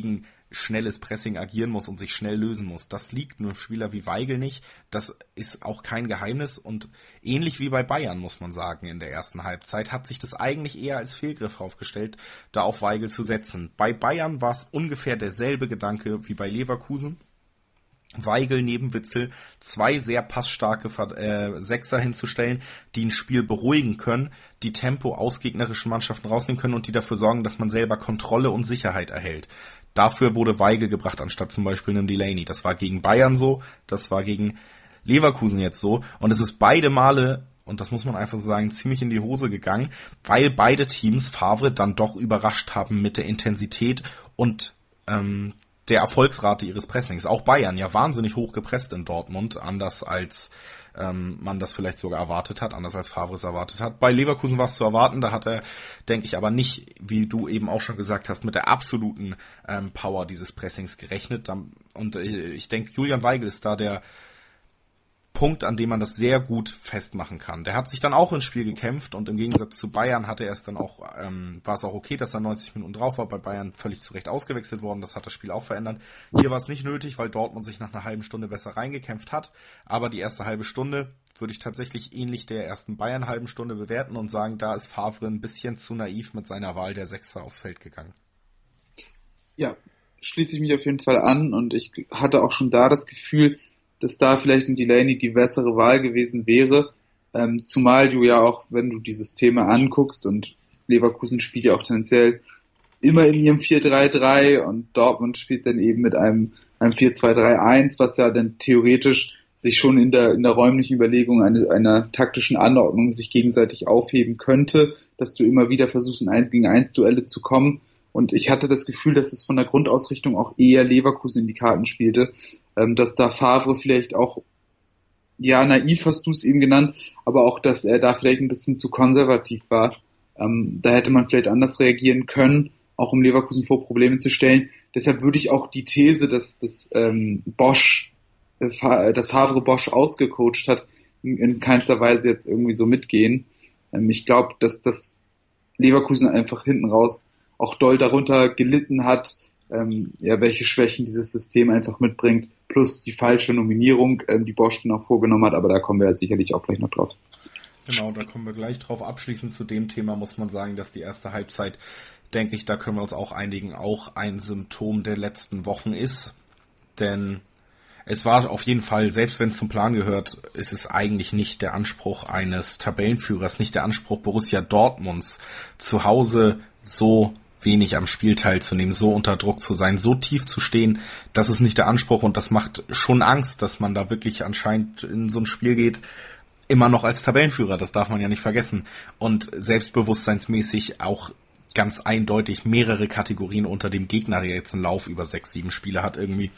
schnelles Pressing agieren muss und sich schnell lösen muss. Das liegt einem Spieler wie Weigl nicht. Das ist auch kein Geheimnis und ähnlich wie bei Bayern, muss man sagen, in der ersten Halbzeit hat sich das eigentlich eher als Fehlgriff aufgestellt, da auf Weigl zu setzen. Bei Bayern war es ungefähr derselbe Gedanke wie bei Leverkusen. Weigl neben Witsel zwei sehr passstarke äh, Sechser hinzustellen, die ein Spiel beruhigen können, die Tempo aus gegnerischen Mannschaften rausnehmen können und die dafür sorgen, dass man selber Kontrolle und Sicherheit erhält. Dafür wurde Weigl gebracht, anstatt zum Beispiel einem Delaney. Das war gegen Bayern so, das war gegen Leverkusen jetzt so. Und es ist beide Male, und das muss man einfach so sagen, ziemlich in die Hose gegangen, weil beide Teams Favre dann doch überrascht haben mit der Intensität und ähm, der Erfolgsrate ihres Pressings. Auch Bayern ja wahnsinnig hoch gepresst in Dortmund, anders als ähm, man das vielleicht sogar erwartet hat, anders als Favre es erwartet hat. Bei Leverkusen war es zu erwarten, da hat er, denke ich, aber nicht, wie du eben auch schon gesagt hast, mit der absoluten ähm, Power dieses Pressings gerechnet. Und äh, ich denke, Julian Weigl ist da der Punkt, an dem man das sehr gut festmachen kann. Der hat sich dann auch ins Spiel gekämpft und im Gegensatz zu Bayern hatte er es dann auch, ähm, war es auch okay, dass er neunzig Minuten drauf war. Bei Bayern völlig zu Recht ausgewechselt worden, das hat das Spiel auch verändert. Hier war es nicht nötig, weil Dortmund sich nach einer halben Stunde besser reingekämpft hat, aber die erste halbe Stunde würde ich tatsächlich ähnlich der ersten Bayern halben Stunde bewerten und sagen, da ist Favre ein bisschen zu naiv mit seiner Wahl der Sechser aufs Feld gegangen. Ja, schließe ich mich auf jeden Fall an und ich hatte auch schon da das Gefühl, dass da vielleicht ein Delaney die bessere Wahl gewesen wäre, ähm, zumal du ja auch, wenn du dieses Thema anguckst und Leverkusen spielt ja auch tendenziell immer in ihrem vier drei drei und Dortmund spielt dann eben mit einem, einem vier zwei drei eins, was ja dann theoretisch sich schon in der in der räumlichen Überlegung eine, einer taktischen Anordnung sich gegenseitig aufheben könnte, dass du immer wieder versuchst, in eins gegen eins Duelle zu kommen. Und ich hatte das Gefühl, dass es von der Grundausrichtung auch eher Leverkusen in die Karten spielte, ähm, dass da Favre vielleicht auch, ja, naiv hast du es eben genannt, aber auch, dass er da vielleicht ein bisschen zu konservativ war. Ähm, da hätte man vielleicht anders reagieren können, auch um Leverkusen vor Probleme zu stellen. Deshalb würde ich auch die These, dass, dass ähm, Bosch, äh, dass Favre Bosch ausgecoacht hat, in, in keinster Weise jetzt irgendwie so mitgehen. Ähm, ich glaube, dass das Leverkusen einfach hinten raus auch doll darunter gelitten hat, ähm, ja, welche Schwächen dieses System einfach mitbringt, plus die falsche Nominierung, ähm, die Bosch dann auch vorgenommen hat, aber da kommen wir ja sicherlich auch gleich noch drauf. Genau, da kommen wir gleich drauf. Abschließend zu dem Thema muss man sagen, dass die erste Halbzeit, denke ich, da können wir uns auch einigen, auch ein Symptom der letzten Wochen ist, denn es war auf jeden Fall, selbst wenn es zum Plan gehört, ist es eigentlich nicht der Anspruch eines Tabellenführers, nicht der Anspruch Borussia Dortmunds, zu Hause so wenig am Spiel teilzunehmen, so unter Druck zu sein, so tief zu stehen, das ist nicht der Anspruch und das macht schon Angst, dass man da wirklich anscheinend in so ein Spiel geht, immer noch als Tabellenführer, das darf man ja nicht vergessen und selbstbewusstseinsmäßig auch ganz eindeutig mehrere Kategorien unter dem Gegner, der jetzt einen Lauf über sechs, sieben Spiele hat irgendwie.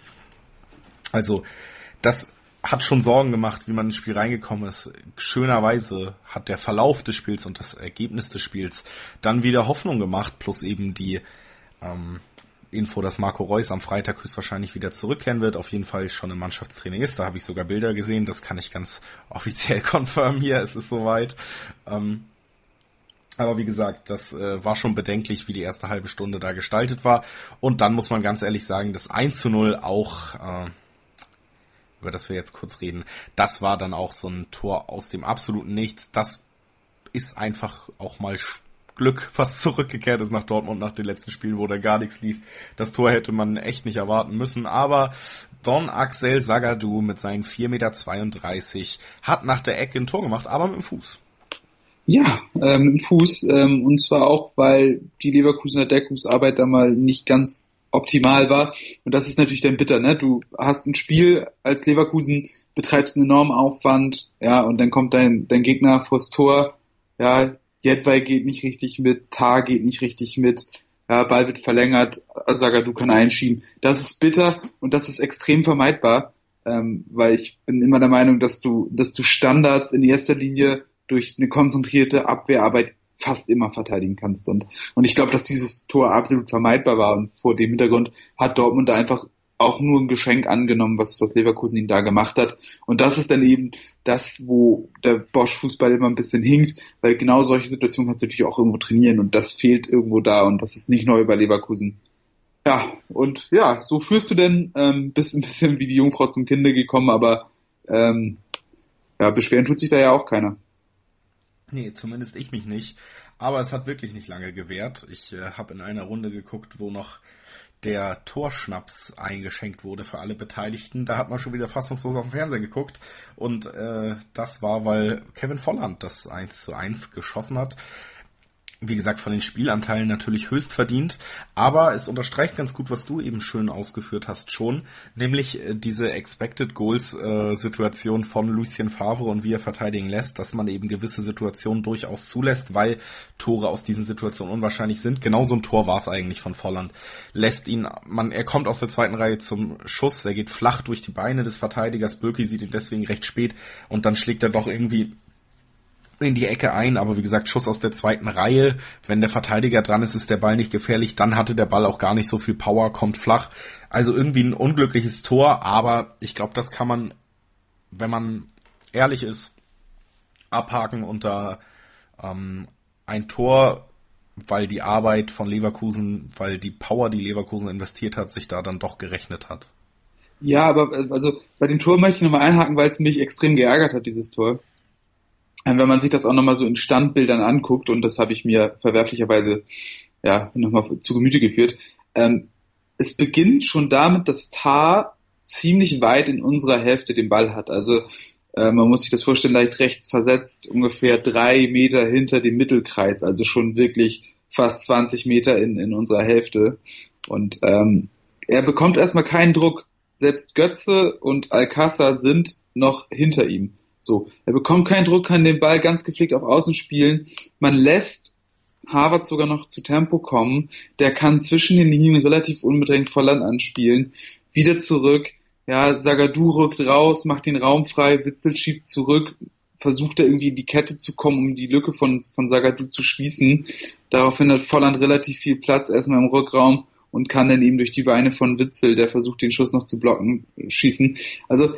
Also das hat schon Sorgen gemacht, wie man ins Spiel reingekommen ist. Schönerweise hat der Verlauf des Spiels und das Ergebnis des Spiels dann wieder Hoffnung gemacht, plus eben die ähm, Info, dass Marco Reus am Freitag höchstwahrscheinlich wieder zurückkehren wird, auf jeden Fall schon im Mannschaftstraining ist. Da habe ich sogar Bilder gesehen, das kann ich ganz offiziell konfirmieren, es ist soweit. Ähm, aber wie gesagt, das äh, war schon bedenklich, wie die erste halbe Stunde da gestaltet war. Und dann muss man ganz ehrlich sagen, das eins zu null auch... Äh, über das wir jetzt kurz reden, das war dann auch so ein Tor aus dem absoluten Nichts. Das ist einfach auch mal Glück, was zurückgekehrt ist nach Dortmund nach den letzten Spielen, wo da gar nichts lief. Das Tor hätte man echt nicht erwarten müssen, aber Don Axel Zagadou mit seinen vier Meter zweiunddreißig hat nach der Ecke ein Tor gemacht, aber mit dem Fuß. Ja, äh, mit dem Fuß, ähm, und zwar auch, weil die Leverkusener Deckungsarbeit da mal nicht ganz optimal war. Und das ist natürlich dann bitter, ne? Du hast ein Spiel als Leverkusen, betreibst einen enormen Aufwand, ja, und dann kommt dein, dein Gegner vors Tor, ja, Jedwai geht nicht richtig mit, Tah geht nicht richtig mit, ja, Ball wird verlängert, Zagadou kann einschieben. Das ist bitter und das ist extrem vermeidbar, ähm, weil ich bin immer der Meinung, dass du, dass du Standards in erster Linie durch eine konzentrierte Abwehrarbeit fast immer verteidigen kannst. Und, und ich glaube, dass dieses Tor absolut vermeidbar war. Und vor dem Hintergrund hat Dortmund da einfach auch nur ein Geschenk angenommen, was, was Leverkusen ihn da gemacht hat. Und das ist dann eben das, wo der Bosch-Fußball immer ein bisschen hinkt, weil genau solche Situationen kannst du natürlich auch irgendwo trainieren und das fehlt irgendwo da und das ist nicht neu bei Leverkusen. Ja, und ja, so führst du denn, ähm, bist ein bisschen wie die Jungfrau zum Kinde gekommen, aber ähm, ja, beschweren tut sich da ja auch keiner. Nee, zumindest ich mich nicht. Aber es hat wirklich nicht lange gewährt. Ich äh, habe in einer Runde geguckt, wo noch der Torschnaps eingeschenkt wurde für alle Beteiligten. Da hat man schon wieder fassungslos auf den Fernseher geguckt. Und äh, das war, weil Kevin Volland das eins zu eins geschossen hat. Wie gesagt, von den Spielanteilen natürlich höchst verdient, aber es unterstreicht ganz gut, was du eben schön ausgeführt hast schon, nämlich äh, diese Expected Goals äh, Situation von Lucien Favre und wie er verteidigen lässt, dass man eben gewisse Situationen durchaus zulässt, weil Tore aus diesen Situationen unwahrscheinlich sind. Genau so ein Tor war es eigentlich von Volland. Lässt ihn, man, er kommt aus der zweiten Reihe zum Schuss, er geht flach durch die Beine des Verteidigers, Bürki sieht ihn deswegen recht spät und dann schlägt er doch irgendwie in die Ecke ein, aber wie gesagt, Schuss aus der zweiten Reihe. Wenn der Verteidiger dran ist, ist der Ball nicht gefährlich. Dann hatte der Ball auch gar nicht so viel Power, kommt flach. Also irgendwie ein unglückliches Tor, aber ich glaube, das kann man, wenn man ehrlich ist, abhaken unter ähm, ein Tor, weil die Arbeit von Leverkusen, weil die Power, die Leverkusen investiert hat, sich da dann doch gerechnet hat. Ja, aber also bei dem Tor möchte ich nochmal einhaken, weil es mich extrem geärgert hat, dieses Tor. Wenn man sich das auch nochmal so in Standbildern anguckt, und das habe ich mir verwerflicherweise ja nochmal zu Gemüte geführt, ähm, es beginnt schon damit, dass Tah ziemlich weit in unserer Hälfte den Ball hat. Also äh, man muss sich das vorstellen, leicht rechts versetzt, ungefähr drei Meter hinter dem Mittelkreis, also schon wirklich fast zwanzig Meter in, in unserer Hälfte. Und ähm, er bekommt erstmal keinen Druck. Selbst Götze und Alcázar sind noch hinter ihm. So, er bekommt keinen Druck, kann den Ball ganz gepflegt auf Außen spielen. Man lässt Havertz sogar noch zu Tempo kommen. Der kann zwischen den Linien relativ unbedrängt Volland anspielen. Wieder zurück. Ja, Zagadou rückt raus, macht den Raum frei. Witzel schiebt zurück, versucht er irgendwie in die Kette zu kommen, um die Lücke von, von Zagadou zu schließen. Daraufhin hat Volland relativ viel Platz erstmal im Rückraum und kann dann eben durch die Beine von Witzel, der versucht den Schuss noch zu blocken, schießen. Also,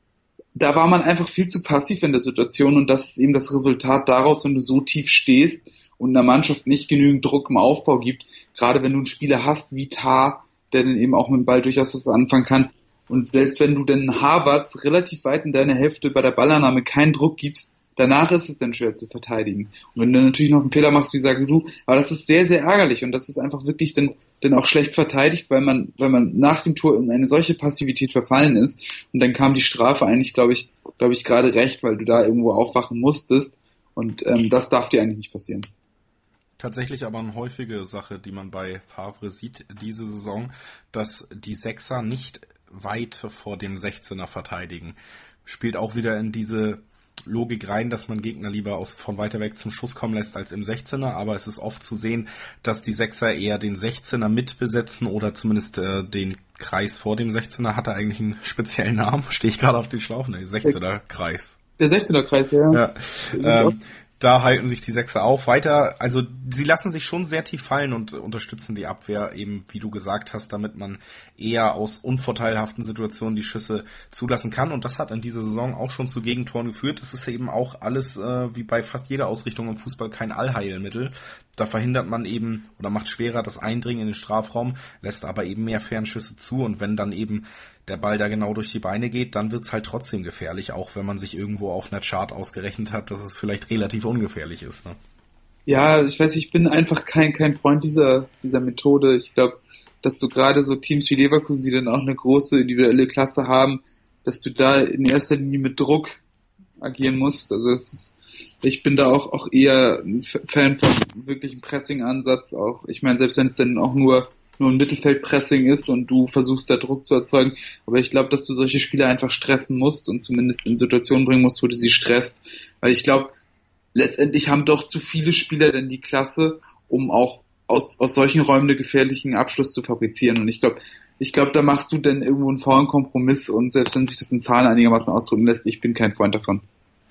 da war man einfach viel zu passiv in der Situation und das ist eben das Resultat daraus, wenn du so tief stehst und einer Mannschaft nicht genügend Druck im Aufbau gibt, gerade wenn du einen Spieler hast wie Tah, der dann eben auch mit dem Ball durchaus was anfangen kann und selbst wenn du dann Havertz relativ weit in deiner Hälfte bei der Ballannahme keinen Druck gibst, danach ist es dann schwer zu verteidigen. Und wenn du natürlich noch einen Fehler machst, wie sagst du, aber das ist sehr, sehr ärgerlich und das ist einfach wirklich dann, dann auch schlecht verteidigt, weil man, weil man nach dem Tor in eine solche Passivität verfallen ist und dann kam die Strafe eigentlich, glaube ich, glaube ich, gerade recht, weil du da irgendwo aufwachen musstest und ähm, das darf dir eigentlich nicht passieren. Tatsächlich aber eine häufige Sache, die man bei Favre sieht diese Saison, dass die Sechser nicht weit vor dem sechzehner verteidigen. Spielt auch wieder in diese Logik rein, dass man Gegner lieber aus, von weiter weg zum Schuss kommen lässt als im sechzehner, aber es ist oft zu sehen, dass die Sechser eher den sechzehner mitbesetzen oder zumindest äh, den Kreis vor dem sechzehner. Hat er eigentlich einen speziellen Namen? Stehe ich gerade auf den Schlauch? Ne, sechzehner Kreis. Der sechzehner Kreis, ja. ja. Ähm, da halten sich die Sechser auf. Weiter, also sie lassen sich schon sehr tief fallen und unterstützen die Abwehr eben, wie du gesagt hast, damit man eher aus unvorteilhaften Situationen die Schüsse zulassen kann. Und das hat in dieser Saison auch schon zu Gegentoren geführt. Das ist eben auch alles, äh, wie bei fast jeder Ausrichtung im Fußball, kein Allheilmittel. Da verhindert man eben oder macht schwerer das Eindringen in den Strafraum, lässt aber eben mehr Fernschüsse zu. Und wenn dann eben der Ball da genau durch die Beine geht, dann wird's halt trotzdem gefährlich, auch wenn man sich irgendwo auf einer Chart ausgerechnet hat, dass es vielleicht relativ ungefährlich ist. Ne? Ja, ich weiß, ich bin einfach kein kein Freund dieser dieser Methode. Ich glaube, dass du gerade so Teams wie Leverkusen, die dann auch eine große individuelle Klasse haben, dass du da in erster Linie mit Druck agieren musst. Also es ist, ich bin da auch auch eher ein Fan von wirklichem Pressing-Ansatz. Auch, ich meine, selbst wenn es dann auch nur nur ein Mittelfeldpressing ist und du versuchst da Druck zu erzeugen. Aber ich glaube, dass du solche Spieler einfach stressen musst und zumindest in Situationen bringen musst, wo du sie stresst. Weil ich glaube, letztendlich haben doch zu viele Spieler denn die Klasse, um auch aus, aus solchen Räumen einen gefährlichen Abschluss zu fabrizieren. Und ich glaube, ich glaube, da machst du dann irgendwo einen faulen Kompromiss und selbst wenn sich das in Zahlen einigermaßen ausdrücken lässt, ich bin kein Freund davon.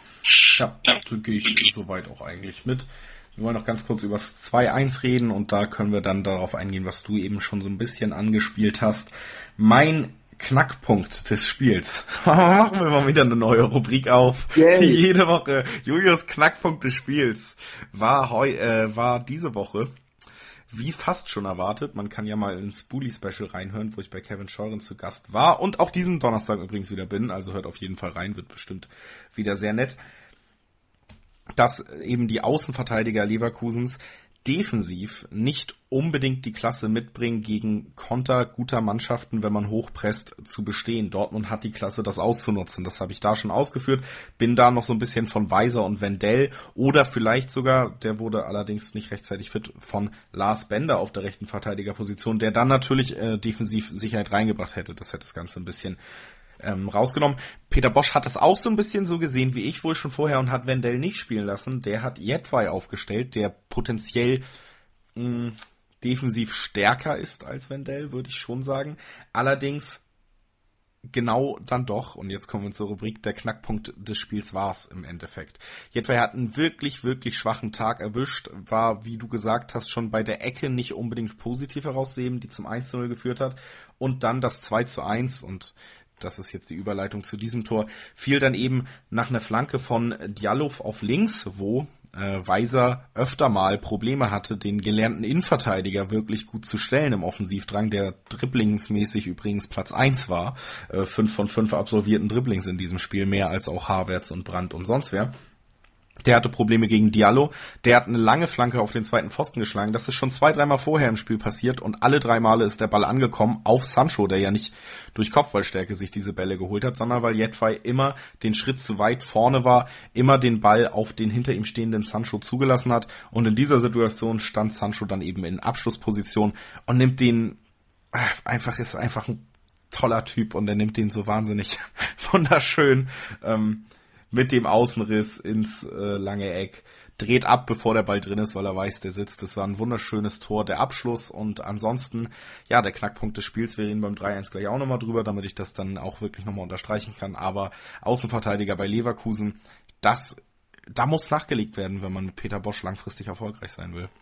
Ja, da gehe ich soweit auch eigentlich mit. Wir wollen noch ganz kurz über das zwei eins reden und da können wir dann darauf eingehen, was du eben schon so ein bisschen angespielt hast. Mein Knackpunkt des Spiels. Machen wir mal wieder eine neue Rubrik auf. Yay. Jede Woche. Julius Knackpunkt des Spiels war heu, äh, war diese Woche wie fast schon erwartet. Man kann ja mal ins Bully-Special reinhören, wo ich bei Kevin Scheuren zu Gast war und auch diesen Donnerstag übrigens wieder bin. Also hört auf jeden Fall rein, wird bestimmt wieder sehr nett. Dass eben die Außenverteidiger Leverkusens defensiv nicht unbedingt die Klasse mitbringen, gegen Konter guter Mannschaften, wenn man hochpresst, zu bestehen. Dortmund hat die Klasse, das auszunutzen. Das habe ich da schon ausgeführt. Bin da noch so ein bisschen von Weiser und Wendell oder vielleicht sogar, der wurde allerdings nicht rechtzeitig fit, von Lars Bender auf der rechten Verteidigerposition, der dann natürlich äh, defensiv Sicherheit reingebracht hätte. Das hätte das Ganze ein bisschen Ähm, rausgenommen. Peter Bosch hat es auch so ein bisschen so gesehen wie ich wohl schon vorher und hat Wendell nicht spielen lassen. Der hat Jedwai aufgestellt, der potenziell mh, defensiv stärker ist als Wendell, würde ich schon sagen. Allerdings genau dann doch, und jetzt kommen wir zur Rubrik, der Knackpunkt des Spiels war es im Endeffekt. Jedwai hat einen wirklich, wirklich schwachen Tag erwischt, war, wie du gesagt hast, schon bei der Ecke nicht unbedingt positiv herausheben, die zum eins zu null geführt hat. Und dann das zwei zu eins, und das ist jetzt die Überleitung zu diesem Tor, fiel dann eben nach einer Flanke von Diallo auf links, wo äh, Weiser öfter mal Probleme hatte, den gelernten Innenverteidiger wirklich gut zu stellen im Offensivdrang, der dribblingsmäßig übrigens Platz eins war. Äh, fünf von fünf absolvierten Dribblings in diesem Spiel, mehr als auch Havertz und Brandt und sonst wer. Der hatte Probleme gegen Diallo. Der hat eine lange Flanke auf den zweiten Pfosten geschlagen. Das ist schon zwei, dreimal vorher im Spiel passiert und alle drei Male ist der Ball angekommen auf Sancho, der ja nicht durch Kopfballstärke sich diese Bälle geholt hat, sondern weil Jedwai immer den Schritt zu weit vorne war, immer den Ball auf den hinter ihm stehenden Sancho zugelassen hat. Und in dieser Situation stand Sancho dann eben in Abschlussposition und nimmt den, einfach ist einfach ein toller Typ und er nimmt den so wahnsinnig wunderschön ähm, mit dem Außenriss ins äh, lange Eck, dreht ab, bevor der Ball drin ist, weil er weiß, der sitzt. Das war ein wunderschönes Tor, der Abschluss, und ansonsten, ja, der Knackpunkt des Spiels, wir reden beim drei eins gleich auch nochmal drüber, damit ich das dann auch wirklich nochmal unterstreichen kann, aber Außenverteidiger bei Leverkusen, das, da muss nachgelegt werden, wenn man mit Peter Bosch langfristig erfolgreich sein will.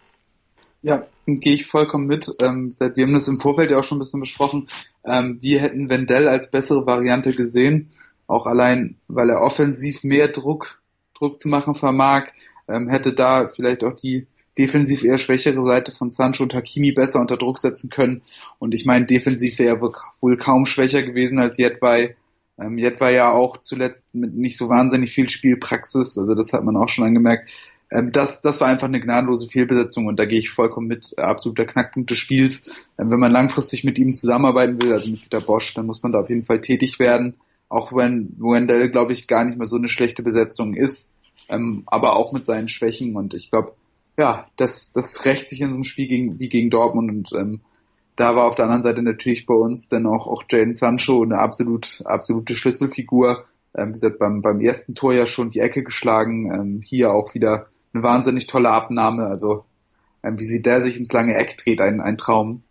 Ja, gehe ich vollkommen mit. Ähm, wir haben das im Vorfeld ja auch schon ein bisschen besprochen. Ähm, wir hätten Wendell als bessere Variante gesehen. Auch allein, weil er offensiv mehr Druck, Druck zu machen vermag, ähm, hätte da vielleicht auch die defensiv eher schwächere Seite von Sancho und Hakimi besser unter Druck setzen können. Und ich meine, defensiv wäre er wohl kaum schwächer gewesen als Jedwai. Ähm, Jedwai ja auch zuletzt mit nicht so wahnsinnig viel Spielpraxis, also das hat man auch schon angemerkt. Ähm, das, das war einfach eine gnadenlose Fehlbesetzung und da gehe ich vollkommen mit, äh, absoluter Knackpunkt des Spiels. Ähm, wenn man langfristig mit ihm zusammenarbeiten will, also mit Peter Bosch, dann muss man da auf jeden Fall tätig werden. Auch wenn Wendell, glaube ich, gar nicht mehr so eine schlechte Besetzung ist, ähm, aber auch mit seinen Schwächen. Und ich glaube, ja, das, das rächt sich in so einem Spiel gegen, wie gegen Dortmund. Und ähm, da war auf der anderen Seite natürlich bei uns dann auch, auch Jadon Sancho eine absolut, absolute Schlüsselfigur. Ähm, wie gesagt, beim, beim ersten Tor ja schon die Ecke geschlagen. Ähm, hier auch wieder eine wahnsinnig tolle Abnahme. Also ähm, wie sie der sich ins lange Eck dreht, ein, ein Traum.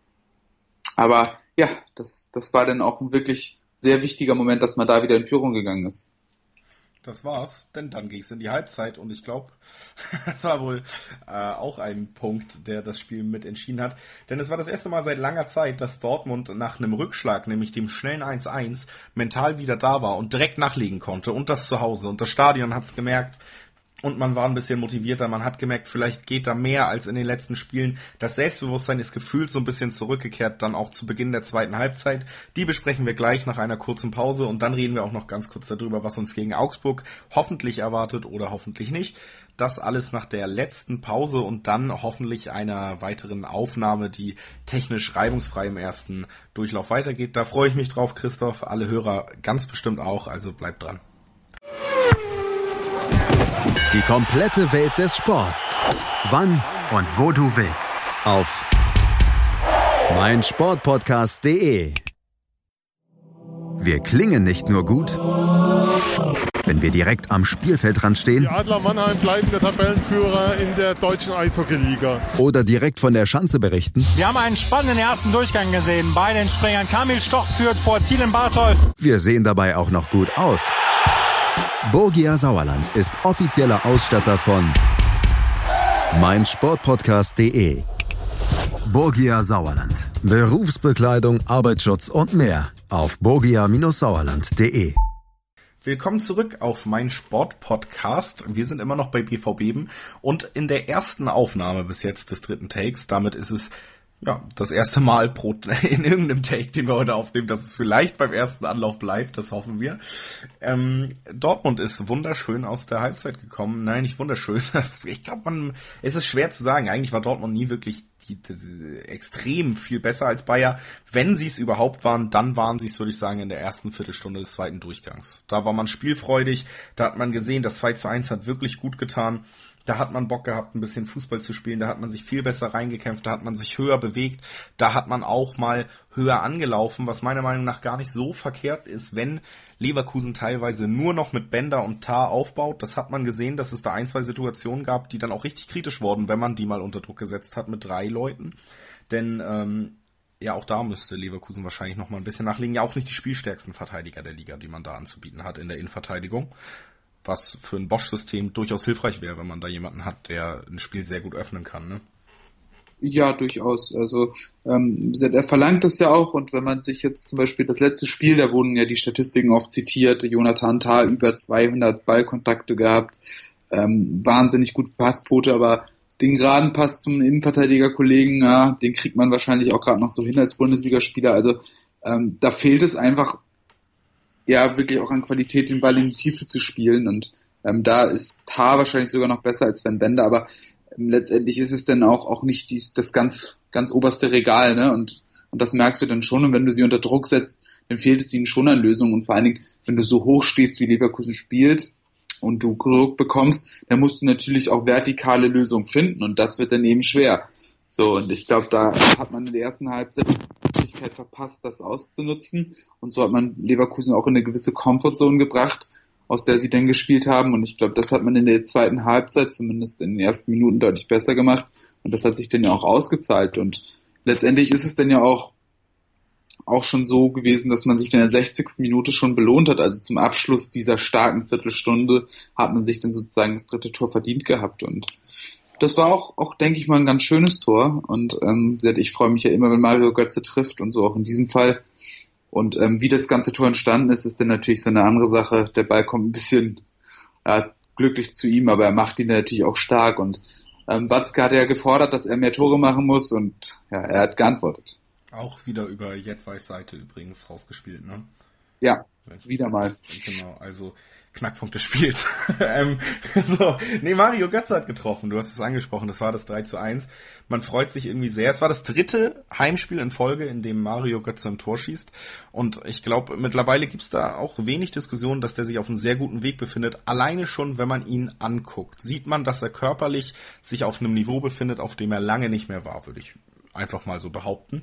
Aber ja, das, das war dann auch ein wirklich sehr wichtiger Moment, dass man da wieder in Führung gegangen ist. Das war's, denn dann ging es in die Halbzeit und ich glaube, das war wohl äh, auch ein Punkt, der das Spiel mit entschieden hat. Denn es war das erste Mal seit langer Zeit, dass Dortmund nach einem Rückschlag, nämlich dem schnellen eins eins, mental wieder da war und direkt nachlegen konnte und das zu Hause. Und das Stadion hat's gemerkt. Und man war ein bisschen motivierter, man hat gemerkt, vielleicht geht da mehr als in den letzten Spielen. Das Selbstbewusstsein ist gefühlt so ein bisschen zurückgekehrt, dann auch zu Beginn der zweiten Halbzeit. Die besprechen wir gleich nach einer kurzen Pause und dann reden wir auch noch ganz kurz darüber, was uns gegen Augsburg hoffentlich erwartet oder hoffentlich nicht. Das alles nach der letzten Pause und dann hoffentlich einer weiteren Aufnahme, die technisch reibungsfrei im ersten Durchlauf weitergeht. Da freue ich mich drauf, Christoph, alle Hörer ganz bestimmt auch, also bleibt dran. Die komplette Welt des Sports. Wann und wo du willst. Auf meinsportpodcast punkt de. Wir klingen nicht nur gut, wenn wir direkt am Spielfeldrand stehen. Die Adler Mannheim bleiben der Tabellenführer in der deutschen Eishockeyliga. Oder direkt von der Schanze berichten. Wir haben einen spannenden ersten Durchgang gesehen. Bei den Springern Kamil Stoch führt vor Zielen Bartol. Wir sehen dabei auch noch gut aus. Borgia Sauerland ist offizieller Ausstatter von meinsportpodcast punkt de. Borgia Sauerland. Berufsbekleidung, Arbeitsschutz und mehr auf borgia Bindestrich sauerland punkt de. Willkommen zurück auf mein Sport-Podcast. Wir sind immer noch bei B V Beben und in der ersten Aufnahme bis jetzt des dritten Takes, damit ist es ja das erste Mal pro, in irgendeinem Take, den wir heute aufnehmen, dass es vielleicht beim ersten Anlauf bleibt, das hoffen wir. Ähm, Dortmund ist wunderschön aus der Halbzeit gekommen. Nein, nicht wunderschön. Ich glaube, man, es ist schwer zu sagen. Eigentlich war Dortmund nie wirklich die, die, extrem viel besser als Bayer. Wenn sie es überhaupt waren, dann waren sie es, würde ich sagen, in der ersten Viertelstunde des zweiten Durchgangs. Da war man spielfreudig, da hat man gesehen, das zwei zu eins hat wirklich gut getan. Da hat man Bock gehabt, ein bisschen Fußball zu spielen, da hat man sich viel besser reingekämpft, da hat man sich höher bewegt, da hat man auch mal höher angelaufen, was meiner Meinung nach gar nicht so verkehrt ist, wenn Leverkusen teilweise nur noch mit Bender und Tah aufbaut. Das hat man gesehen, dass es da ein, zwei Situationen gab, die dann auch richtig kritisch wurden, wenn man die mal unter Druck gesetzt hat mit drei Leuten. Denn ähm, ja, auch da müsste Leverkusen wahrscheinlich noch mal ein bisschen nachlegen. Ja, auch nicht die spielstärksten Verteidiger der Liga, die man da anzubieten hat in der Innenverteidigung. Was für ein Bosch-System durchaus hilfreich wäre, wenn man da jemanden hat, der ein Spiel sehr gut öffnen kann, ne? Ja, durchaus. Also ähm, er verlangt das ja auch, und wenn man sich jetzt zum Beispiel das letzte Spiel, da wurden ja die Statistiken oft zitiert, Jonathan Tah über zweihundert Ballkontakte gehabt, ähm, wahnsinnig gut Passquote, aber den geraden Pass zum Innenverteidigerkollegen, ja, den kriegt man wahrscheinlich auch gerade noch so hin als Bundesligaspieler. Also ähm, da fehlt es einfach ja wirklich auch an Qualität, den Ball in die Tiefe zu spielen, und ähm, da ist Tah wahrscheinlich sogar noch besser als Sven Bender, aber ähm, letztendlich ist es dann auch auch nicht die, das ganz ganz oberste Regal, ne, und und das merkst du dann schon, und wenn du sie unter Druck setzt, dann fehlt es ihnen schon an Lösungen, und vor allen Dingen, wenn du so hoch stehst, wie Leverkusen spielt und du Druck bekommst, dann musst du natürlich auch vertikale Lösungen finden, und das wird dann eben schwer. So, und ich glaube, da hat man in der ersten Halbzeit die Möglichkeit verpasst, das auszunutzen. Und so hat man Leverkusen auch in eine gewisse Comfortzone gebracht, aus der sie dann gespielt haben. Und ich glaube, das hat man in der zweiten Halbzeit, zumindest in den ersten Minuten, deutlich besser gemacht. Und das hat sich dann ja auch ausgezahlt. Und letztendlich ist es dann ja auch, auch schon so gewesen, dass man sich in der sechzigsten Minute schon belohnt hat. Also zum Abschluss dieser starken Viertelstunde hat man sich dann sozusagen das dritte Tor verdient gehabt. Und das war auch, auch denke ich mal, ein ganz schönes Tor, und ähm, ich freue mich ja immer, wenn Mario Götze trifft, und so auch in diesem Fall. Und ähm, wie das ganze Tor entstanden ist, ist dann natürlich so eine andere Sache. Der Ball kommt ein bisschen ja, glücklich zu ihm, aber er macht ihn natürlich auch stark, und ähm, Watzke hat ja gefordert, dass er mehr Tore machen muss, und ja, er hat geantwortet. Auch wieder über Jedwais Seite übrigens rausgespielt, ne? Ja, wieder mal. Genau, also Knackpunkt des Spiels. ähm, so, nee, Mario Götze hat getroffen, du hast es angesprochen, das war das drei zu eins. Man freut sich irgendwie sehr. Es war das dritte Heimspiel in Folge, in dem Mario Götze ein Tor schießt, und ich glaube, mittlerweile gibt's da auch wenig Diskussion, dass der sich auf einem sehr guten Weg befindet. Alleine schon, wenn man ihn anguckt, sieht man, dass er körperlich sich auf einem Niveau befindet, auf dem er lange nicht mehr war, würde ich einfach mal so behaupten.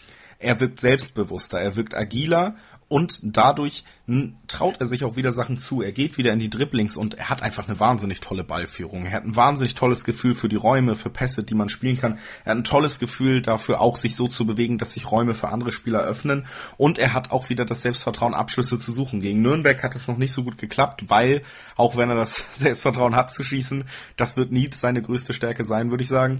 Er wirkt selbstbewusster, er wirkt agiler, und dadurch n, traut er sich auch wieder Sachen zu. Er geht wieder in die Dribblings, und er hat einfach eine wahnsinnig tolle Ballführung. Er hat ein wahnsinnig tolles Gefühl für die Räume, für Pässe, die man spielen kann. Er hat ein tolles Gefühl dafür, auch sich so zu bewegen, dass sich Räume für andere Spieler öffnen. Und er hat auch wieder das Selbstvertrauen, Abschlüsse zu suchen. Gegen Nürnberg hat es noch nicht so gut geklappt, weil, auch wenn er das Selbstvertrauen hat zu schießen, das wird nie seine größte Stärke sein, würde ich sagen.